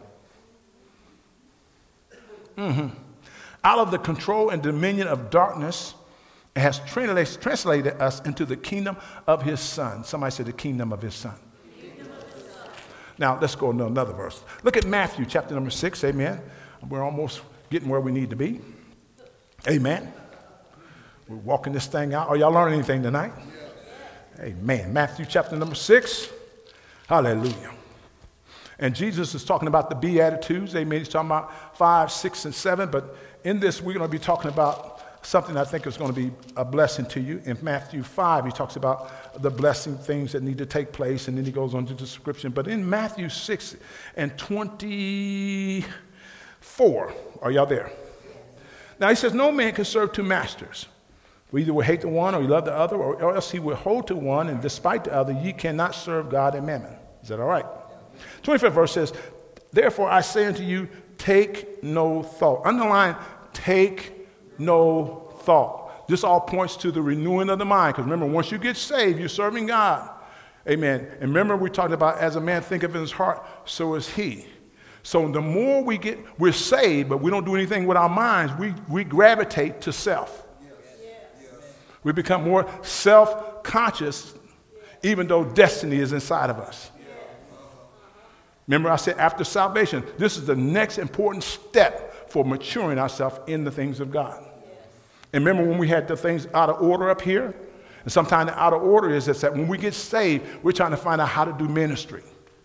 mm-hmm. out of the control and dominion of darkness, and has translated, translated us into the kingdom of his Son. Somebody said the kingdom of his Son. Now, let's go to another verse. Look at Matthew chapter number six, amen. We're almost getting where we need to be. Amen. We're walking this thing out. Are y'all learning anything tonight? Amen. Matthew chapter number six. Hallelujah. And Jesus is talking about the Beatitudes. Amen. He's talking about five, six, and seven. But in this, we're going to be talking about something I think is going to be a blessing to you. In Matthew five, he talks about the blessing things that need to take place, and then he goes on to the description. But in Matthew six and twenty-four, are y'all there? Now he says, no man can serve two masters. We either will hate the one or you love the other, or else he will hold to one, and despite the other, ye cannot serve God and mammon. Is that all right? twenty-fifth verse says, therefore I say unto you, take no thought. Underline, take no thought. This all points to the renewing of the mind. Because remember, once you get saved, you're serving God. Amen. And remember, we talked about as a man thinketh in his heart, so is he. So the more we get, we're saved, but we don't do anything with our minds, we, we gravitate to self. Yes. Yes. We become more self-conscious, even though destiny is inside of us. Yes. Remember I said after salvation, this is the next important step for maturing ourselves in the things of God. And remember when we had the things out of order up here? And sometimes the out of order is that when we get saved, we're trying to find out how to do ministry.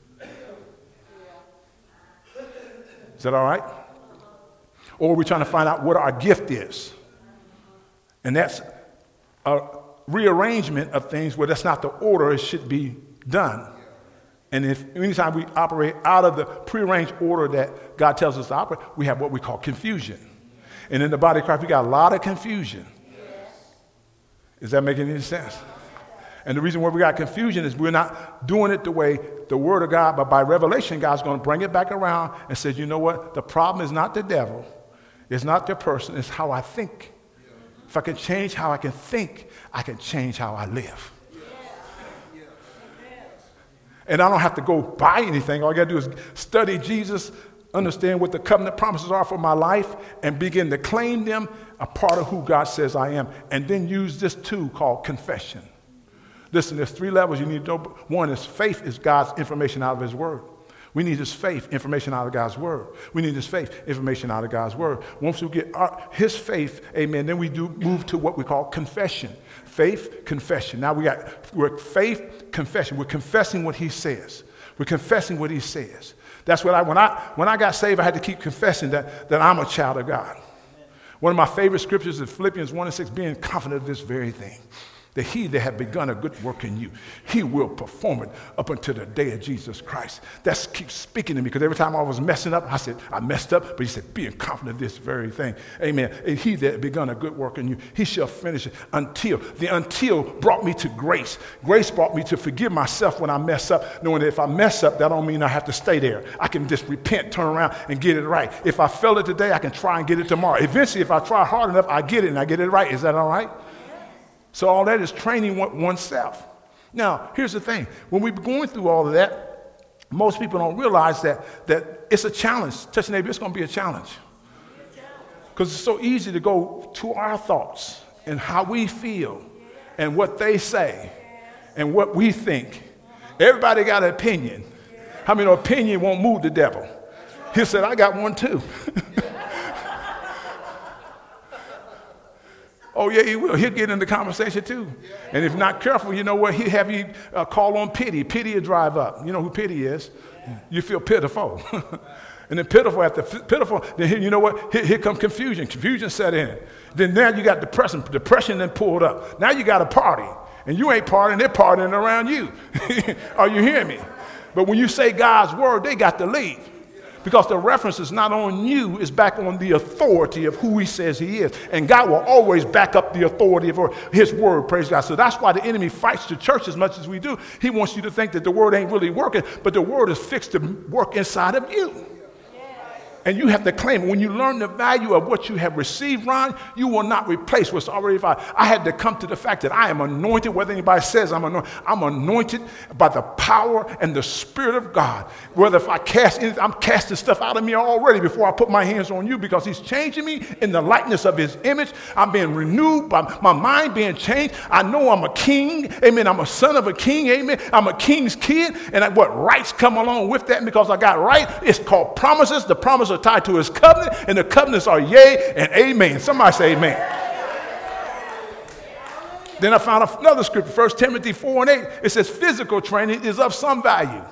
Is that all right? Or we're trying to find out what our gift is. And that's a rearrangement of things where that's not the order it should be done. And if anytime we operate out of the prearranged order that God tells us to operate, we have what we call confusion. And in the body of Christ, we got a lot of confusion. Is that making any sense? And the reason why we got confusion is we're not doing it the way the Word of God, but by revelation, God's going to bring it back around and says, you know what? The problem is not the devil. It's not the person. It's how I think. If I can change how I can think, I can change how I live. And I don't have to go buy anything. All I got to do is study Jesus, understand what the covenant promises are for my life, and begin to claim them a part of who God says I am. And then use this tool called confession. Listen, there's three levels you need to know. One is faith is God's information out of his word. We need his faith, information out of God's word. We need his faith, information out of God's word. Once we get our, his faith, amen, then we do move to what we call confession. Faith, confession. Now we got we're faith, confession. We're confessing what he says. We're confessing what he says. That's what I when I when I got saved, I had to keep confessing that, that I'm a child of God. One of my favorite scriptures is Philippians one and six, being confident of this very thing. that he that had begun a good work in you, he will perform it up until the day of Jesus Christ. That keeps speaking to me, because every time I was messing up, I said, I messed up, but he said, being confident of this very thing. Amen. And he that had begun a good work in you, he shall finish it until. The until brought me to grace. Grace brought me to forgive myself when I mess up, knowing that if I mess up, that don't mean I have to stay there. I can just repent, turn around, and get it right. If I fail it today, I can try and get it tomorrow. Eventually, if I try hard enough, I get it and I get it right. Is that all right? So all that is training oneself. Now, here's the thing. When we're going through all of that, most people don't realize that, that it's a challenge. Touch your neighbor, it's going to be a challenge. Because it's so easy to go to our thoughts and how we feel and what they say and what we think. Everybody got an opinion. How many know opinion won't move the devil? He said, I got one too. Oh, yeah, he will. He'll get in the conversation, too. And if not careful, you know what? He'll have you uh, call on pity. Pity will drive up. You know who pity is? You feel pitiful. And then pitiful after pitiful, then here, you know what? Here, here comes confusion. Confusion set in. Then now you got depression. Depression then pulled up. Now you got a party. And you ain't partying, they're partying around you. Are you hearing me? But when you say God's word, they got to leave. Because the reference is not on you, it's back on the authority of who he says he is. And God will always back up the authority of his word, praise God. So that's why the enemy fights the church as much as we do. He wants you to think that the word ain't really working, but the word is fixed to work inside of you. And you have to claim it. When you learn the value of what you have received, Ron, you will not replace what's already valued. I had to come to the fact that I am anointed, whether anybody says I'm anointed. I'm anointed by the power and the Spirit of God. Whether if I cast anything, I'm casting stuff out of me already before I put my hands on you, because he's changing me in the likeness of his image. I'm being renewed by my mind being changed. I know I'm a king. Amen. I'm a son of a king. Amen. I'm a king's kid. And what rights come along with that, because I got right, it's called promises. The promises are tied to his covenant, and the covenants are yea and amen. Somebody say amen. Then I found another scripture, First Timothy four and eight. It says physical training is of some value,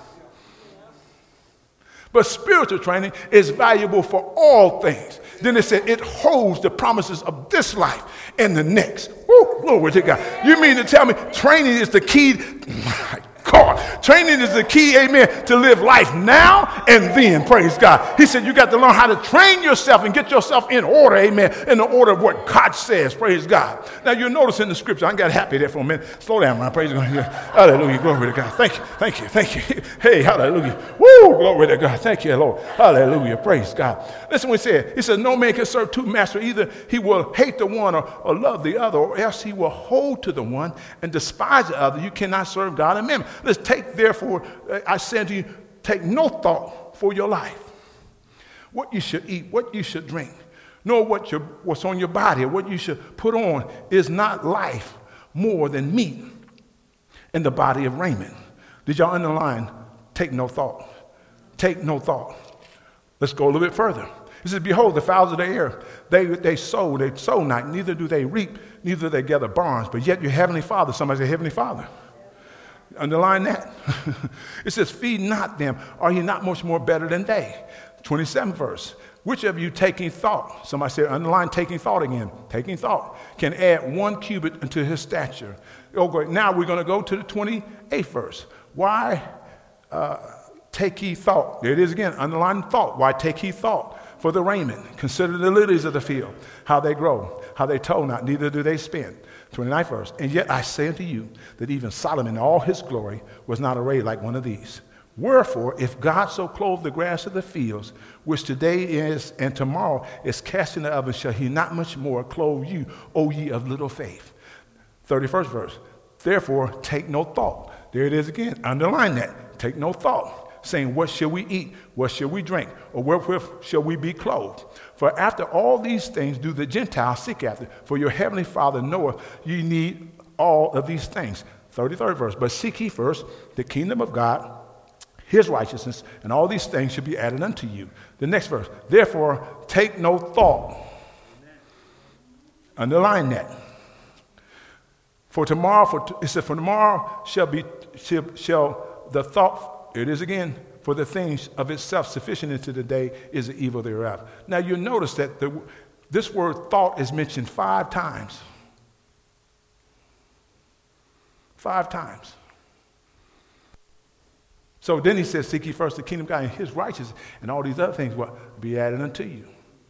but spiritual training is valuable for all things. Then it said it holds the promises of this life and the next. Woo, glory to God. You mean to tell me training is the key? My God. Training is the key, amen, to live life now and then, praise God. He said you got to learn how to train yourself and get yourself in order, amen, in the order of what God says, praise God. Now you'll notice in the scripture, I got happy there for a minute. Slow down, man, praise God. Hallelujah, glory to God. Thank you, thank you, thank you. Hey, hallelujah. Woo, glory to God. Thank you, Lord. Hallelujah, praise God. Listen what he said. He said, no man can serve two masters. Either he will hate the one or, or love the other, or else he will hold to the one and despise the other. You cannot serve God and mammon. Let's take, therefore, I say unto you, take no thought for your life, what you should eat, what you should drink, nor what your, what's on your body, or what you should put on. Is not life more than meat, and the body of raiment? Did y'all underline, take no thought? Take no thought. Let's go a little bit further. He says, behold, the fowls of the air, they, they sow, they sow not, neither do they reap, neither do they gather barns, but yet your heavenly Father, somebody say heavenly Father. Underline that. It says, feed not them. Are ye not much more better than they? twenty-seventh verse. Which of you taking thought, somebody said, underline taking thought again, taking thought, can add one cubit unto his stature? Oh, great. Now we're going to go to the twenty-eighth verse. Why uh, take ye thought? There it is again, underline thought. Why take ye thought for the raiment? Consider the lilies of the field, how they grow, how they toil not, neither do they spin. twenty-ninth verse. And yet I say unto you that even Solomon in all his glory was not arrayed like one of these. Wherefore, if God so clothe the grass of the fields, which today is and tomorrow is cast in the oven, shall he not much more clothe you, O ye of little faith? thirty-first verse. Therefore, take no thought. There it is again. Underline that. Take no thought, saying, what shall we eat? What shall we drink? Or wherewith shall we be clothed? For after all these things do the Gentiles seek after. For your heavenly Father knoweth ye need all of these things. thirty-third verse. But seek ye first the kingdom of God, his righteousness, and all these things shall be added unto you. The next verse. Therefore, take no thought. Underline that. For tomorrow, for t- it said, for tomorrow shall be shall, shall the thought, it is again, for the things of itself sufficient into the day is the evil thereof. Now you notice that the, this word thought is mentioned five times. Five times. So then he says, seek ye first the kingdom of God and his righteousness, and all these other things will be added unto you.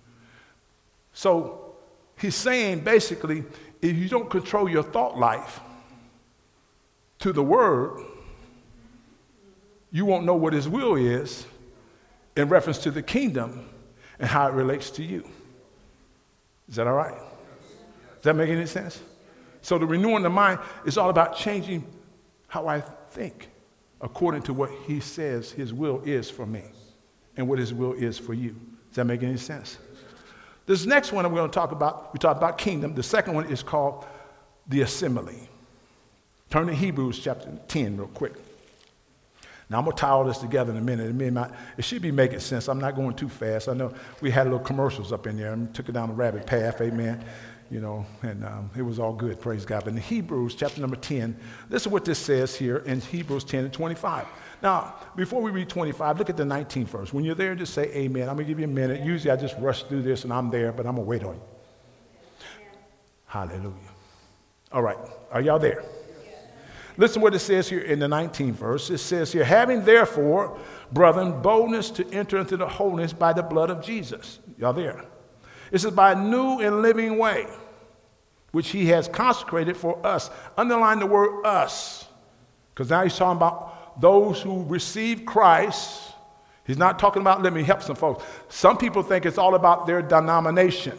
So he's saying basically, if you don't control your thought life to the word, you won't know what his will is in reference to the kingdom and how it relates to you. Is that all right? Does that make any sense? So the renewing the mind is all about changing how I think according to what he says his will is for me and what his will is for you. Does that make any sense? This next one we're going to talk about, we talked about kingdom. The second one is called the assembly. Turn to Hebrews chapter ten real quick. Now, I'm going to tie all this together in a minute. It, may not, it should be making sense. I'm not going too fast. I know we had little commercials up in there and took it down the rabbit path, amen. You know, and um, it was all good, praise God. But in Hebrews chapter number ten, this is what this says here in Hebrews ten and twenty-five. Now, before we read twenty-five, look at the nineteenth verse. When you're there, just say amen. I'm going to give you a minute. Usually I just rush through this and I'm there, but I'm going to wait on you. Amen. Hallelujah. All right. Are y'all there? Listen what it says here in the nineteenth verse. It says here, having therefore, brethren, boldness to enter into the holiness by the blood of Jesus. Y'all there? It says, by a new and living way, which he has consecrated for us. Underline the word us, because now he's talking about those who receive Christ. He's not talking about, let me help some folks. Some people think it's all about their denomination.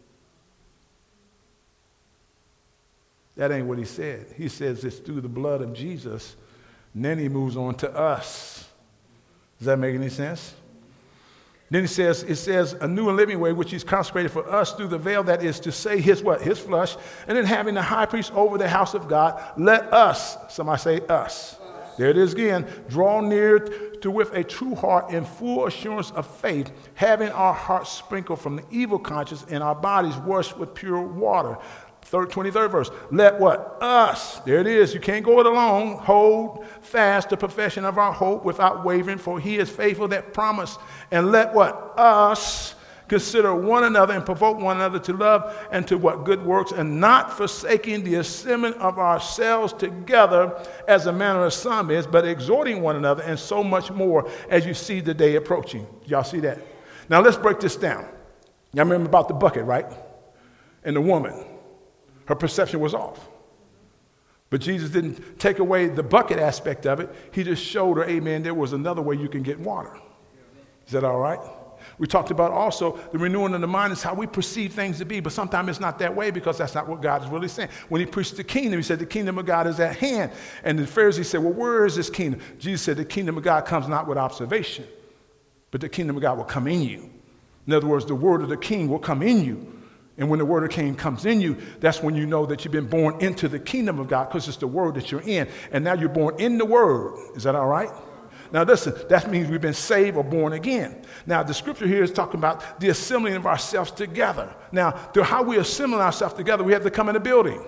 That ain't what he said. He says it's through the blood of Jesus, and then he moves on to us. Does that make any sense? Then he says, it says, a new and living way, which he's consecrated for us through the veil, that is to say, his what? His flesh. And then having the high priest over the house of God, let us, somebody say us. There it is again, draw near to with a true heart in full assurance of faith, having our hearts sprinkled from the evil conscience and our bodies washed with pure water. Third, twenty-third verse. Let what? Us. There it is. You can't go it alone. Hold fast the profession of our hope without wavering, for he is faithful that promised. And let what? Us consider one another and provoke one another to love and to what? Good works, and not forsaking the assembling of ourselves together as the manner of some is, but exhorting one another, and so much more as you see the day approaching. Y'all see that? Now let's break this down. Y'all remember about the bucket, right? And the woman. Her perception was off. But Jesus didn't take away the bucket aspect of it. He just showed her, amen, there was another way you can get water. Is that all right? We talked about also the renewing of the mind is how we perceive things to be, but sometimes it's not that way because that's not what God is really saying. When he preached the kingdom, he said the kingdom of God is at hand. And the Pharisees said, well, where is this kingdom? Jesus said the kingdom of God comes not with observation, but the kingdom of God will come in you. In other words, the word of the king will come in you. And when the word of the king comes in you, that's when you know that you've been born into the kingdom of God because it's the word that you're in. And now you're born in the word. Is that all right? Now listen, that means we've been saved or born again. Now the scripture here is talking about the assembling of ourselves together. Now, through how we assemble ourselves together, we have to come in a building.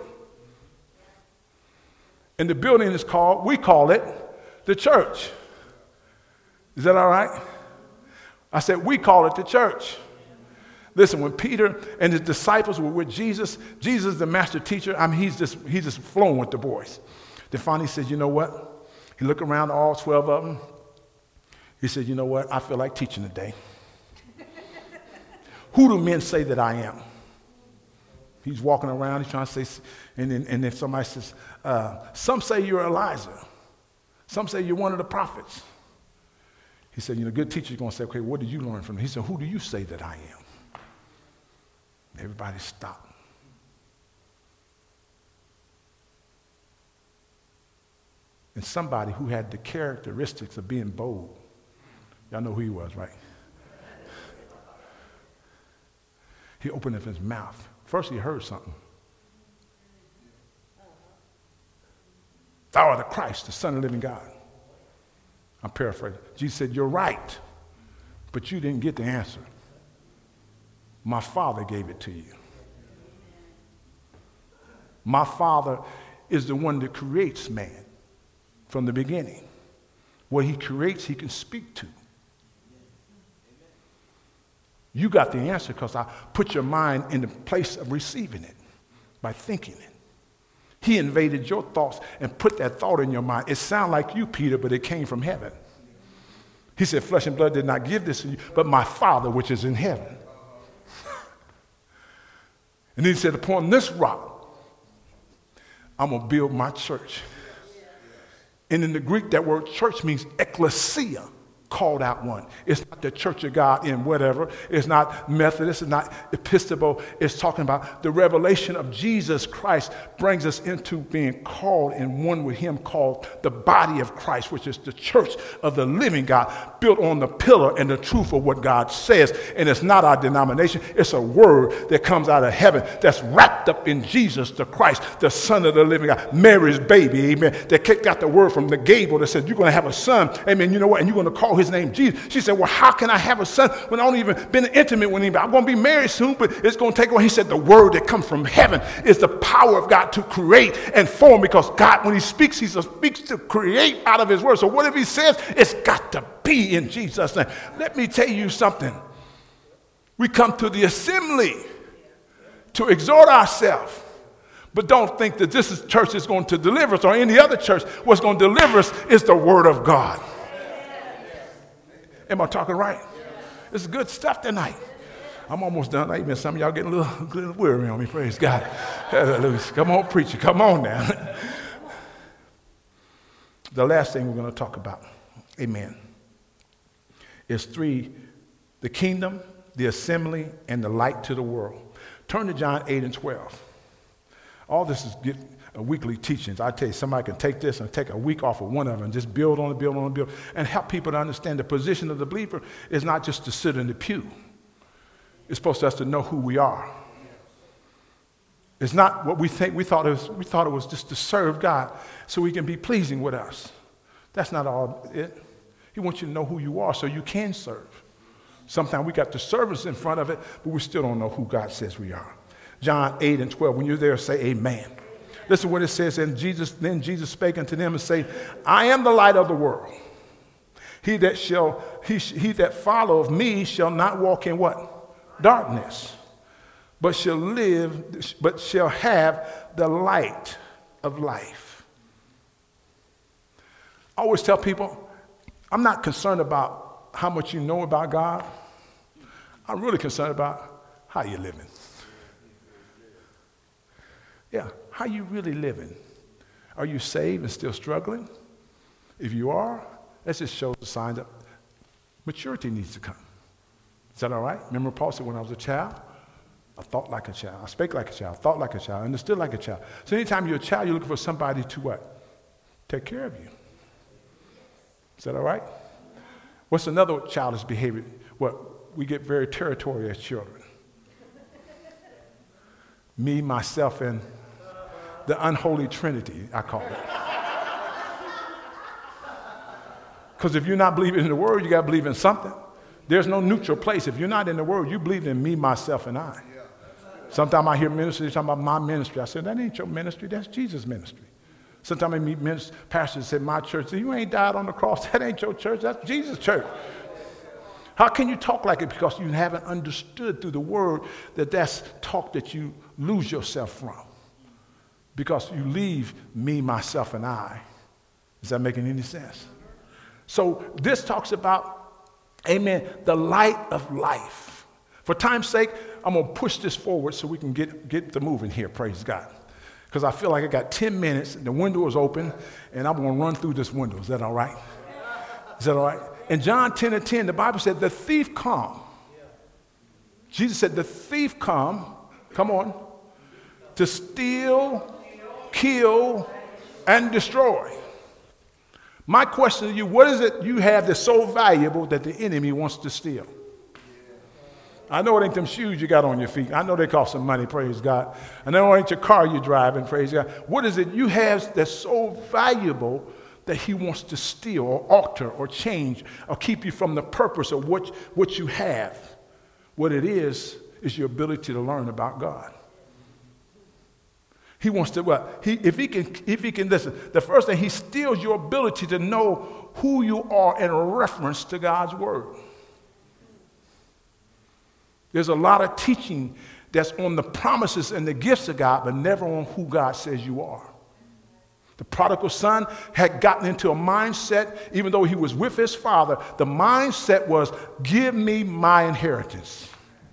And the building is called, we call it, the church. Is that all right? I said, we call it the church. Listen, when Peter and his disciples were with Jesus, Jesus, the master teacher, I mean, he's just, he's just flowing with the boys. Then finally he says, you know what? He looked around all twelve of them. He said, you know what? I feel like teaching today. Who do men say that I am? He's walking around, he's trying to say, and then, and then somebody says, uh, some say you're Elijah. Some say you're one of the prophets. He said, you know, good teacher's going to say, okay, what did you learn from him? He said, who do you say that I am? Everybody stopped. And somebody who had the characteristics of being bold. Y'all know who he was, right? He opened up his mouth. First he heard something. Thou art the Christ, the Son of the living God. I'm paraphrasing. Jesus said, you're right, but you didn't get the answer. My Father gave it to you. My Father is the one that creates man from the beginning. What he creates, he can speak to. You got the answer because I put your mind in the place of receiving it by thinking it. He invaded your thoughts and put that thought in your mind. It sounds like you, Peter, but it came from heaven. He said, flesh and blood did not give this to you, but my Father which is in heaven. And he said, upon this rock, I'm going to build my church. And in the Greek, that word church means ecclesia, called out one. It's not the Church of God in whatever. It's not Methodist. It's not Episcopal. It's talking about the revelation of Jesus Christ brings us into being called in one with him, called the body of Christ, which is the church of the living God, built on the pillar and the truth of what God says. And it's not our denomination. It's a word that comes out of heaven that's wrapped up in Jesus the Christ, the Son of the living God, Mary's baby, amen, that got the word from the gable that says, you're going to have a son, amen, you know what, and you're going to call his name Jesus. She said, well, how can I have a son when I don't even been intimate with anybody? I'm going to be married soon, but it's going to take away. He said, the word that comes from heaven is the power of God to create and form, because God, when he speaks, he speaks to create out of his word. So whatever he says, it's got to be in Jesus' name. Let me tell you something. We come to the assembly to exhort ourselves. But don't think that this is church is going to deliver us or any other church. What's going to deliver us is the word of God. Am I talking right? This is good stuff tonight. I'm almost done. Amen. Some of y'all getting a little, a little weary on me. Praise God. Hallelujah. Come on, preacher. Come on now. The last thing we're going to talk about, amen, is three, the kingdom, the assembly, and the light to the world. Turn to John eight and twelve. All this is get, uh, weekly teachings. I tell you, somebody can take this and take a week off of one of them and just build on it, build on it, build, and help people to understand the position of the believer is not just to sit in the pew. It's supposed to us to know who we are. It's not what we think. We thought it was, we thought it was just to serve God so he can be pleasing with us. That's not all it. He wants you to know who you are so you can serve. Sometimes we got the service in front of it, but we still don't know who God says we are. John eight and twelve, when you're there, say amen. Listen to what it says, and Jesus, then Jesus spake unto them and said, I am the light of the world. He that shall, he, he that followeth me shall not walk in what? Darkness, but shall live, but shall have the light of life. I always tell people, I'm not concerned about how much you know about God. I'm really concerned about how you're living. Yeah, how you really living? Are you saved and still struggling? If you are, that just shows the signs that maturity needs to come. Is that all right? Remember Paul said, when I was a child, I thought like a child. I spake like a child, thought like a child, understood like a child. So anytime you're a child, you're looking for somebody to what? Take care of you. Is that all right? What's another childish behavior? What? We get very territorial as children. Me, myself, and the unholy trinity, I call it. Because if you're not believing in the word, you got to believe in something. There's no neutral place. If you're not in the word, you believe in me, myself, and I. Sometimes I hear ministers talking about my ministry. I said, that ain't your ministry. That's Jesus' ministry. Sometimes I meet ministers, pastors say, my church, you ain't died on the cross. That ain't your church. That's Jesus' church. How can you talk like it? Because you haven't understood through the word that that's talk that you lose yourself from. Because you leave me, myself, and I. Is that making any sense? So this talks about, amen, the light of life. For time's sake, I'm going to push this forward so we can get, get the moving here, praise God. Because I feel like I got ten minutes, and the window is open, and I'm going to run through this window. Is that all right? Is that all right? In John ten and ten, the Bible said, the thief come. Jesus said, the thief come, come on, to steal, kill, and destroy. My question to you, what is it you have that's so valuable that the enemy wants to steal? I know it ain't them shoes you got on your feet. I know they cost some money, praise God. I know it ain't your car you're driving, praise God. What is it you have that's so valuable that he wants to steal or alter or change or keep you from the purpose of what, what you have? What it is, is your ability to learn about God. He wants to, what? He, if he can, if he can listen, the first thing, he steals your ability to know who you are in reference to God's word. There's a lot of teaching that's on the promises and the gifts of God, but never on who God says you are. The prodigal son had gotten into a mindset, even though he was with his father, the mindset was, give me my inheritance.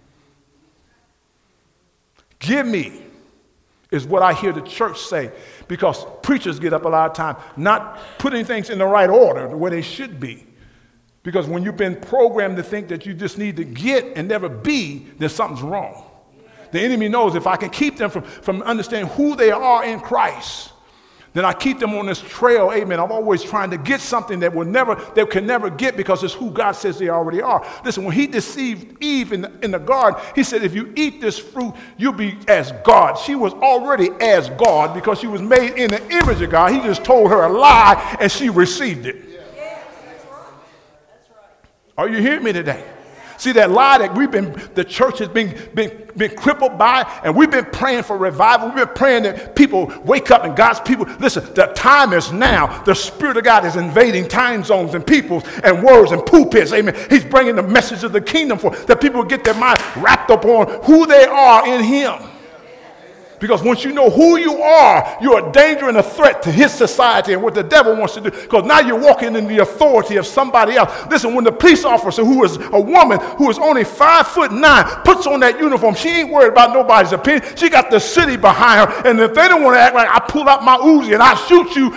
Give me is what I hear the church say, because preachers get up a lot of time not putting things in the right order, the way they should be. Because when you've been programmed to think that you just need to get and never be, then something's wrong. The enemy knows if I can keep them from, from understanding who they are in Christ, then I keep them on this trail, amen. I'm always trying to get something that will never, they can never get, because it's who God says they already are. Listen, when he deceived Eve in the, in the garden, he said, if you eat this fruit, you'll be as God. She was already as God because she was made in the image of God. He just told her a lie and she received it. Yeah, that's right. That's right. Are you hearing me today? See, that lie that we've been, the church has been, been, been crippled by, and we've been praying for revival. We've been praying that people wake up and God's people, listen, the time is now. The Spirit of God is invading time zones and peoples and words and pulpits. Amen. He's bringing the message of the kingdom for that people will get their mind wrapped up on who they are in him. Because once you know who you are, you're a danger and a threat to his society and what the devil wants to do. Because now you're walking in the authority of somebody else. Listen, when the police officer, who is a woman who is only five foot nine, puts on that uniform, she ain't worried about nobody's opinion. She got the city behind her. And if they don't want to act like, I pull out my Uzi and I shoot you.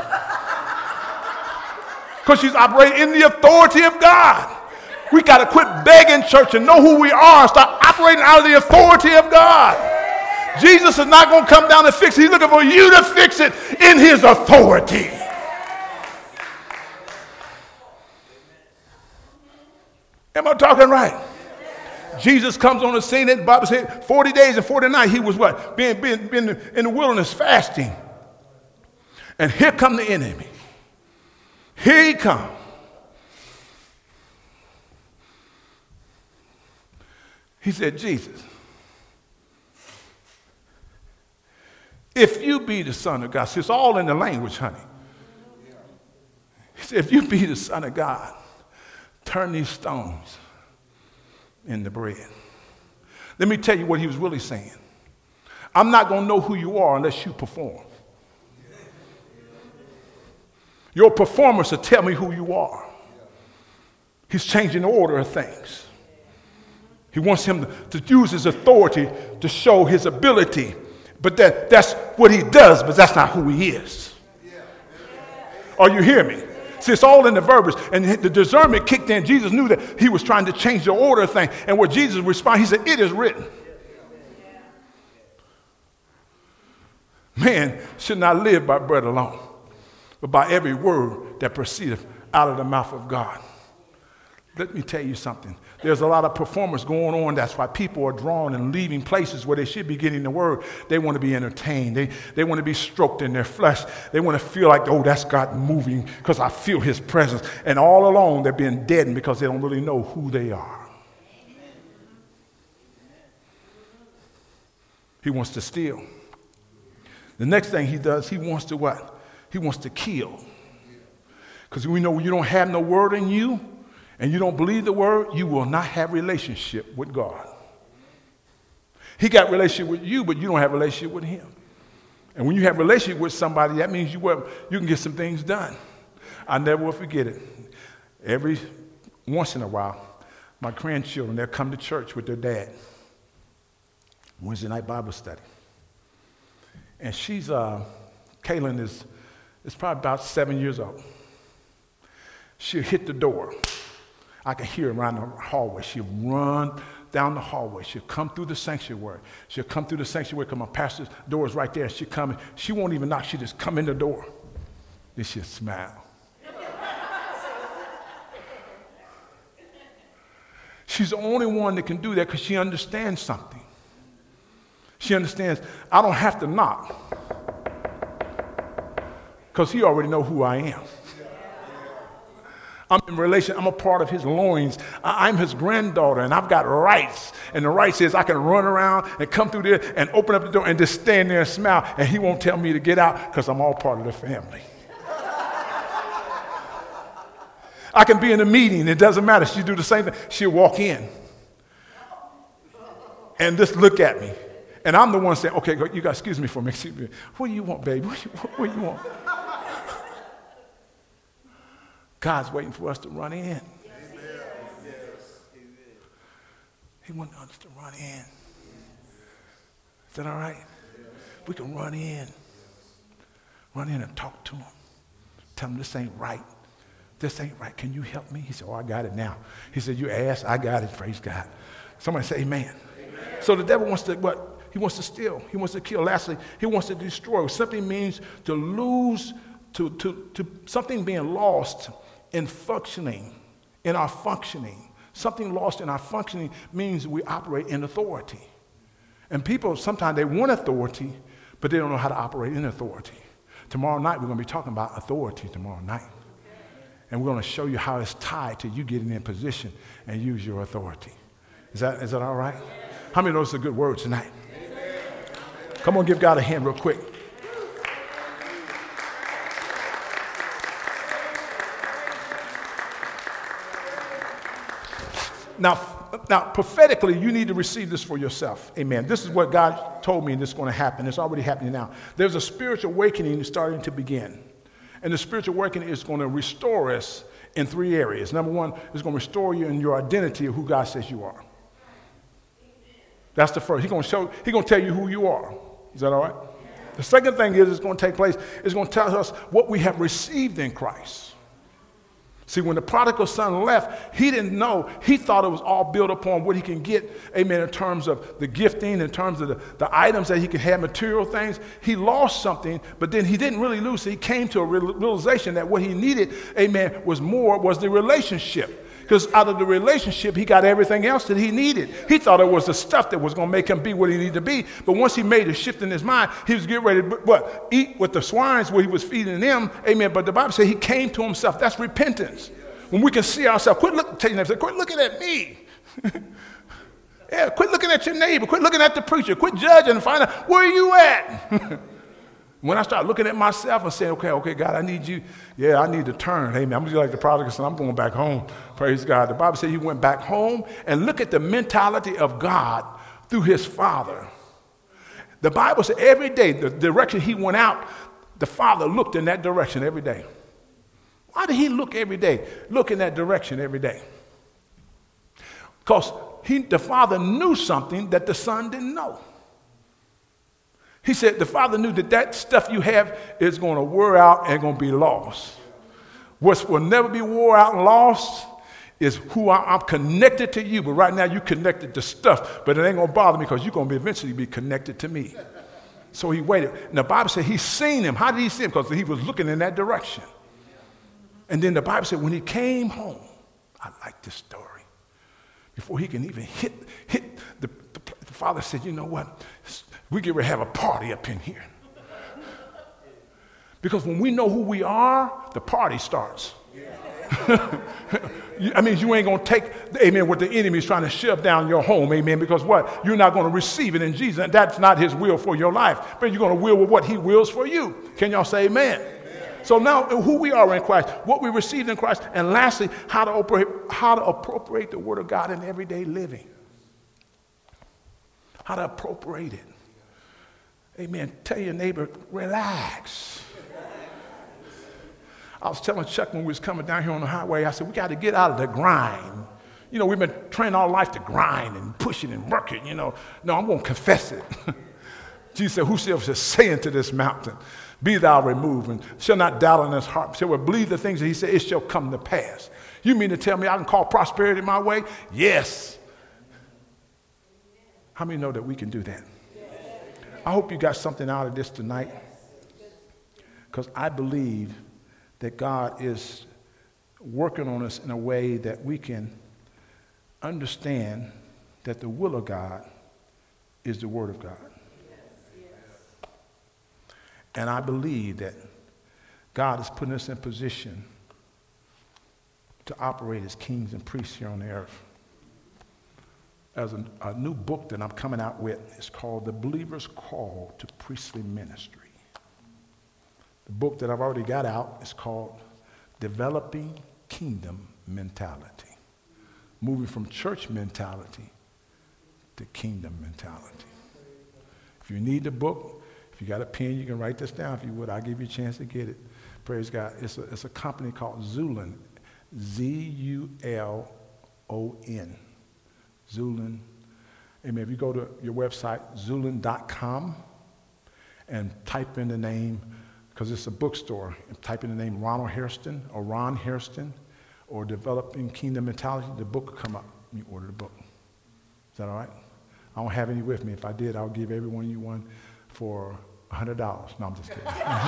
Because she's operating in the authority of God. We got to quit begging church and know who we are and start operating out of the authority of God. Jesus is not going to come down and fix it. He's looking for you to fix it in his authority. Am I talking right? Jesus comes on the scene, and the Bible said forty days and forty nights he was what? Being, being, being in the wilderness fasting. And here come the enemy. Here he comes. He said, Jesus, if you be the Son of God, see, it's all in the language, honey. He said, if you be the Son of God, turn these stones into bread. Let me tell you what he was really saying. I'm not going to know who you are unless you perform. Your performance will tell me who you are. He's changing the order of things. He wants him to, to use his authority to show his ability. But that, that's what he does, but that's not who he is. Are you hearing me? See, it's all in the verbiage. And the discernment kicked in. Jesus knew that he was trying to change the order of things. And what Jesus responded, he said, it is written. Man should not live by bread alone, but by every word that proceedeth out of the mouth of God. Let me tell you something. There's a lot of performance going on. That's why people are drawn and leaving places where they should be getting the word. They want to be entertained. They, they want to be stroked in their flesh. They want to feel like, oh, that's God moving because I feel his presence. And all along, they're being deadened because they don't really know who they are. He wants to steal. The next thing he does, he wants to what? He wants to kill. Because we know when you don't have no word in you, and you don't believe the word, you will not have relationship with God. He got relationship with you, but you don't have relationship with him. And when you have relationship with somebody, that means you, will, you can get some things done. I never will forget it. Every once in a while, my grandchildren, they'll come to church with their dad. Wednesday night Bible study. And she's, uh, Kaylin is, is probably about seven years old. She'll hit the door. I can hear her around the hallway. She'll run down the hallway. She'll come through the sanctuary. She'll come through the sanctuary because my pastor's door is right there. She'll come in. She won't even knock. She'll just come in the door. Then she'll smile. She's the only one that can do that because she understands something. She understands I don't have to knock because he already knows who I am. I'm in relation. I'm a part of his loins. I'm his granddaughter, and I've got rights. And the right says I can run around and come through there and open up the door and just stand there and smile, and he won't tell me to get out because I'm all part of the family. I can be in a meeting. It doesn't matter. She'll do the same thing. She'll walk in. and just look at me. And I'm the one saying, okay, you guys, excuse me for me. Excuse me. What do you want, baby? What do you, what do you want? God's waiting for us to run in. He wants us to run in. Is that all right? We can run in. Run in and talk to him. Tell him this ain't right. This ain't right. Can you help me? He said, oh, I got it now. He said, you asked, I got it. Praise God. Somebody say amen. Amen. So the devil wants to, what? He wants to steal. He wants to kill. Lastly, he wants to destroy. Something means to lose, to, to, to something being lost in functioning, in our functioning. Something lost in our functioning means we operate in authority. And people, sometimes they want authority, but they don't know how to operate in authority. Tomorrow night, we're going to be talking about authority tomorrow night. And we're going to show you how it's tied to you getting in position and use your authority. Is that, is that all right? How many of those are good words tonight? Come on, give God a hand real quick. Now, now, prophetically, you need to receive this for yourself. Amen. This is what God told me, and this is going to happen. It's already happening now. There's a spiritual awakening starting to begin. And the spiritual awakening is going to restore us in three areas. Number one, it's going to restore you in your identity of who God says you are. That's the first. He's going to show, he's going to tell you who you are. Is that all right? The second thing is it's going to take place, it's going to tell us what we have received in Christ. See, when the prodigal son left, he didn't know. He thought it was all built upon what he can get, amen, in terms of the gifting, in terms of the, the items that he can have, material things. He lost something, but then he didn't really lose it. He came to a realization that what he needed, amen, was more, was the relationship. Because out of the relationship, he got everything else that he needed. He thought it was the stuff that was going to make him be what he needed to be. But once he made a shift in his mind, he was getting ready to what? Eat with the swines where he was feeding them. Amen. But the Bible says he came to himself. That's repentance. When we can see ourselves, quit, look, tell your neighbor, quit looking at me. Yeah, quit looking at your neighbor. Quit looking at the preacher. Quit judging and find out, where are you at? When I start looking at myself and saying, okay, okay, God, I need you. Yeah, I need to turn. Amen. I'm just like the prodigal son. I'm going back home. Praise God. The Bible says he went back home, and look at the mentality of God through his father. The Bible says every day, the direction he went out, the father looked in that direction every day. Why did he look every day? Look in that direction every day. Because he, the father knew something that the son didn't know. He said the father knew that that stuff you have is going to wear out and going to be lost. What will never be wore out and lost is who I, I'm connected to you. But right now you're connected to stuff, but it ain't going to bother me because you're going to be eventually be connected to me. So he waited. And the Bible said he seen him. How did he see him? Because he was looking in that direction. And then the Bible said when he came home, I like this story. Before he can even hit, hit the, the, the father said, you know what? We get ready to have a party up in here. Because when we know who we are, the party starts. I mean, you ain't going to take, amen, what the enemy is trying to shove down your home, amen, because what? You're not going to receive it in Jesus. And that's not his will for your life. But you're going to will with what he wills for you. Can y'all say amen? Amen. So now who we are in Christ, what we received in Christ, and lastly, how to operate, how to appropriate the word of God in everyday living. How to appropriate it. Amen. Tell your neighbor, relax. I was telling Chuck when we was coming down here on the highway, I said, we got to get out of the grind. You know, we've been trained all life to grind and push it and work it, you know. No, I'm going to confess it. Jesus said, whosoever shall say unto this mountain, be thou removed, and shall not doubt in his heart, shall believe the things that he said, it shall come to pass. You mean to tell me I can call prosperity my way? Yes. How many know that we can do that? I hope you got something out of this tonight, because I believe that God is working on us in a way that we can understand that the will of God is the word of God. And I believe that God is putting us in position to operate as kings and priests here on the earth. As a, a new book that I'm coming out with, it's called The Believer's Call to Priestly Ministry. The book that I've already got out is called Developing Kingdom Mentality. Moving from church mentality to kingdom mentality. If you need the book, if you got a pen, you can write this down if you would. I'll give you a chance to get it. Praise God. It's a, it's a company called Zulon, Z U L O N. Zulon. Amen. If you go to your website, zulon dot com, and type in the name, because it's a bookstore, and type in the name Ronald Hairston or Ron Hairston or Developing Kingdom Mentality, the book will come up. You order the book. Is that all right? I don't have any with me. If I did, I'll give every one of you one for one hundred dollars. No, I'm just kidding.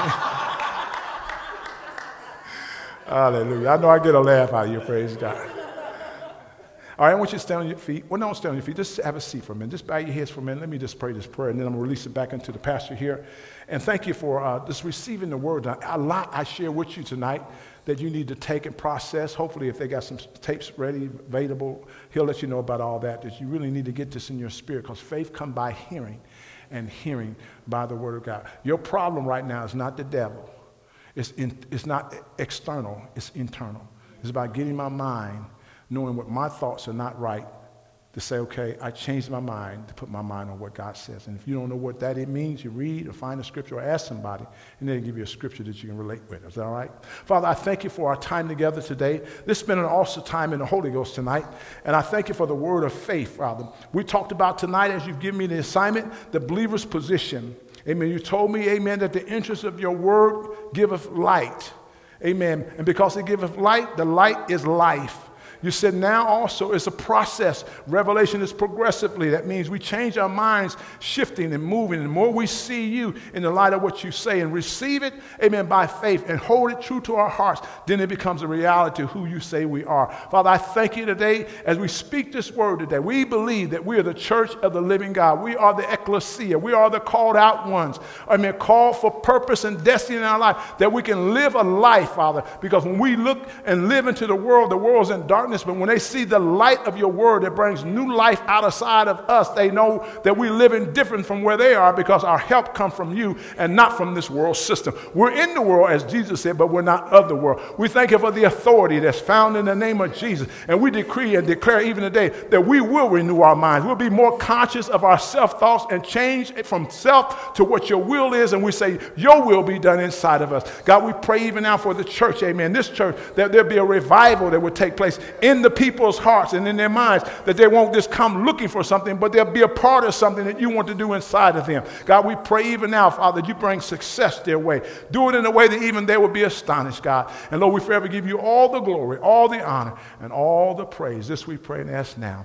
Hallelujah. I know I get a laugh out of you, praise God. All right, I want you to stand on your feet. Well, don't stand on your feet. Just have a seat for a minute. Just bow your heads for a minute. Let me just pray this prayer, and then I'm going to release it back into the pastor here. And thank you for uh, just receiving the word. A lot I share with you tonight that you need to take and process. Hopefully, if they got some tapes ready, available, he'll let you know about all that, that you really need to get this in your spirit, because faith comes by hearing, and hearing by the word of God. Your problem right now is not the devil. It's, in, it's not external. It's internal. It's about getting my mind, knowing what my thoughts are not right, to say, okay, I changed my mind to put my mind on what God says. And if you don't know what that it means, you read or find a scripture or ask somebody, and they'll give you a scripture that you can relate with. Is that all right? Father, I thank you for our time together today. This has been an awesome time in the Holy Ghost tonight, and I thank you for the word of faith, Father. We talked about tonight, as you've given me the assignment, the believer's position. Amen. You told me, amen, that the interest of your word giveth light. Amen. And because it giveth light, the light is life. You said now also it's a process. Revelation is progressively. That means we change our minds, shifting and moving. And the more we see you in the light of what you say and receive it, amen, by faith and hold it true to our hearts, then it becomes a reality of who you say we are. Father, I thank you today as we speak this word today. We believe that we are the church of the living God. We are the ecclesia. We are the called out ones. I mean, called for purpose and destiny in our life, that we can live a life, Father, because when we look and live into the world, the world's in darkness. But when they see the light of your word that brings new life outside of us, they know that we're living different from where they are, because our help comes from you and not from this world system. We're in the world, as Jesus said, but we're not of the world. We thank you for the authority that's found in the name of Jesus. And we decree and declare even today that we will renew our minds. We'll be more conscious of our self-thoughts and change it from self to what your will is. And we say, your will be done inside of us. God, we pray even now for the church, amen, this church, that there'll be a revival that would take place in the people's hearts and in their minds, that they won't just come looking for something, but they'll be a part of something that you want to do inside of them. God, we pray even now, Father, that you bring success their way. Do it in a way that even they will be astonished, God. And Lord, we forever give you all the glory, all the honor, and all the praise. This we pray and ask now,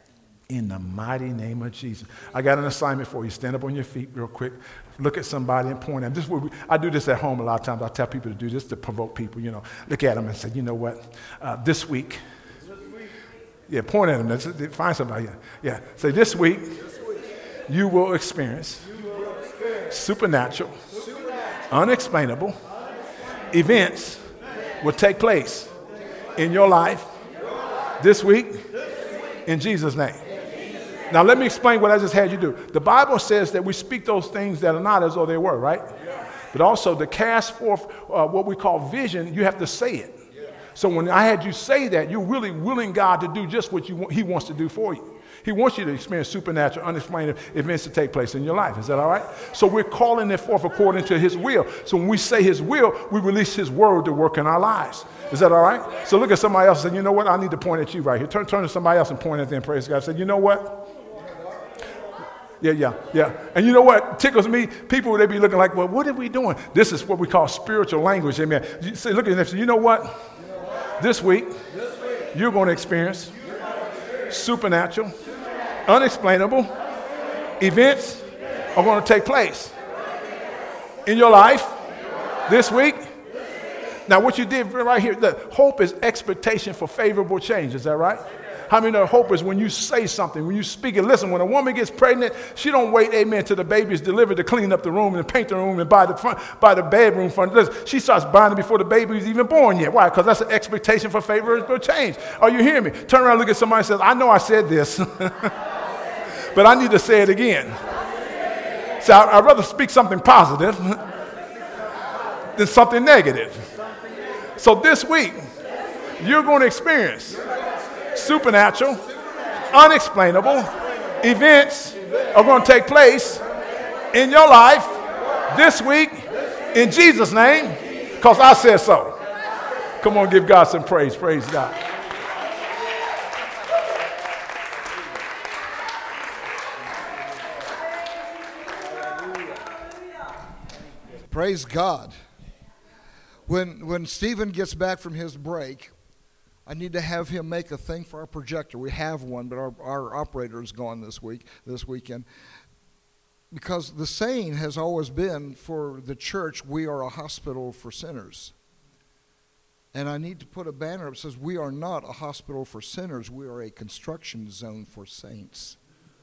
in the mighty name of Jesus. I got an assignment for you. Stand up on your feet real quick. Look at somebody and point at them. This is what we, I do this at home a lot of times. I tell people to do this to provoke people, you know. Look at them and say, you know what, uh, this week, yeah, point at them. Find somebody. Yeah. Say, this week, this week you will experience, you will experience supernatural, supernatural, unexplainable, unexplainable events will take place in your life this week, this week in Jesus' name. Now, let me explain what I just had you do. The Bible says that we speak those things that are not as though they were, right? But also to cast forth uh, what we call vision, you have to say it. So when I had you say that, you're really willing God to do just what you want, he wants to do for you. He wants you to experience supernatural, unexplained events to take place in your life. Is that all right? So we're calling it forth according to his will. So when we say his will, we release his word to work in our lives. Is that all right? So look at somebody else and say, you know what? I need to point at you right here. Turn, turn to somebody else and point at them. Praise God. Say, you know what? Yeah, yeah, yeah. And you know what tickles me? People, they be looking like, well, what are we doing? This is what we call spiritual language. Amen. You say, look at them and say, you know what? This week, this week, you're going to experience, experience supernatural, supernatural, unexplainable, unexplainable events events are going to take place in your life, in your life this, week. this week. Now, what you did right here, the hope is expectation for favorable change. Is that right? How many know hope is when you say something, when you speak it? Listen, when a woman gets pregnant, she don't wait, amen, till the baby is delivered to clean up the room and paint the room and buy the front, buy the bedroom front. Listen, she starts buying it before the baby is even born yet. Why? Because that's an expectation for favorable change. Are you hearing me? Turn around and look at somebody and say, I know I said this, but I need to say it again. So I, I'd rather speak something positive than something negative. So this week, you're going to experience supernatural, unexplainable events are going to take place in your life this week in Jesus' name, because I said so. Come on, give God some praise. Praise God. Praise God. When when Stephen gets back from his break, I need to have him make a thing for our projector. We have one, but our, our operator is gone this week, this weekend. Because the saying has always been for the church, we are a hospital for sinners. And I need to put a banner up that says, we are not a hospital for sinners, we are a construction zone for saints.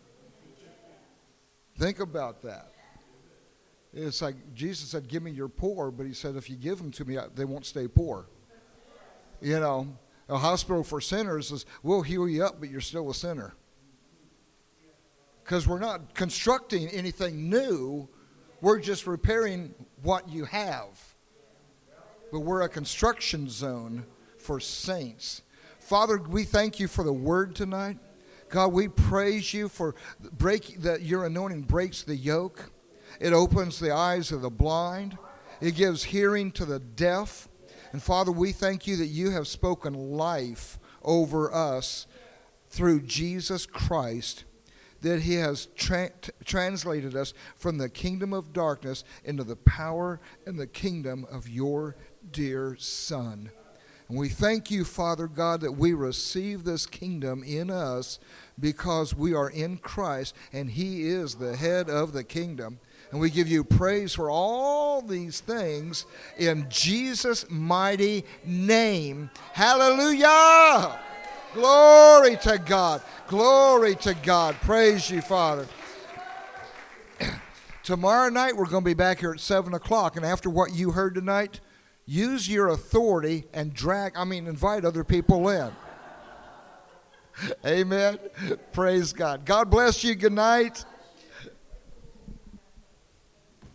Think about that. It's like Jesus said, give me your poor, but he said, if you give them to me, they won't stay poor. You know, a hospital for sinners is, we'll heal you up, but you're still a sinner. Because we're not constructing anything new, we're just repairing what you have. But we're a construction zone for saints. Father, we thank you for the word tonight. God, we praise you for break, that your anointing breaks the yoke. It opens the eyes of the blind. It gives hearing to the deaf. And Father, we thank you that you have spoken life over us through Jesus Christ, that he has tra- translated us from the kingdom of darkness into the power and the kingdom of your dear Son. And we thank you, Father God, that we receive this kingdom in us because we are in Christ and he is the head of the kingdom. And we give you praise for all these things in Jesus' mighty name. Hallelujah! Glory to God. Glory to God. Praise you, Father. Tomorrow night we're going to be back here at seven o'clock. And after what you heard tonight, use your authority and drag, I mean, invite other people in. Amen. Praise God. God bless you. Good night.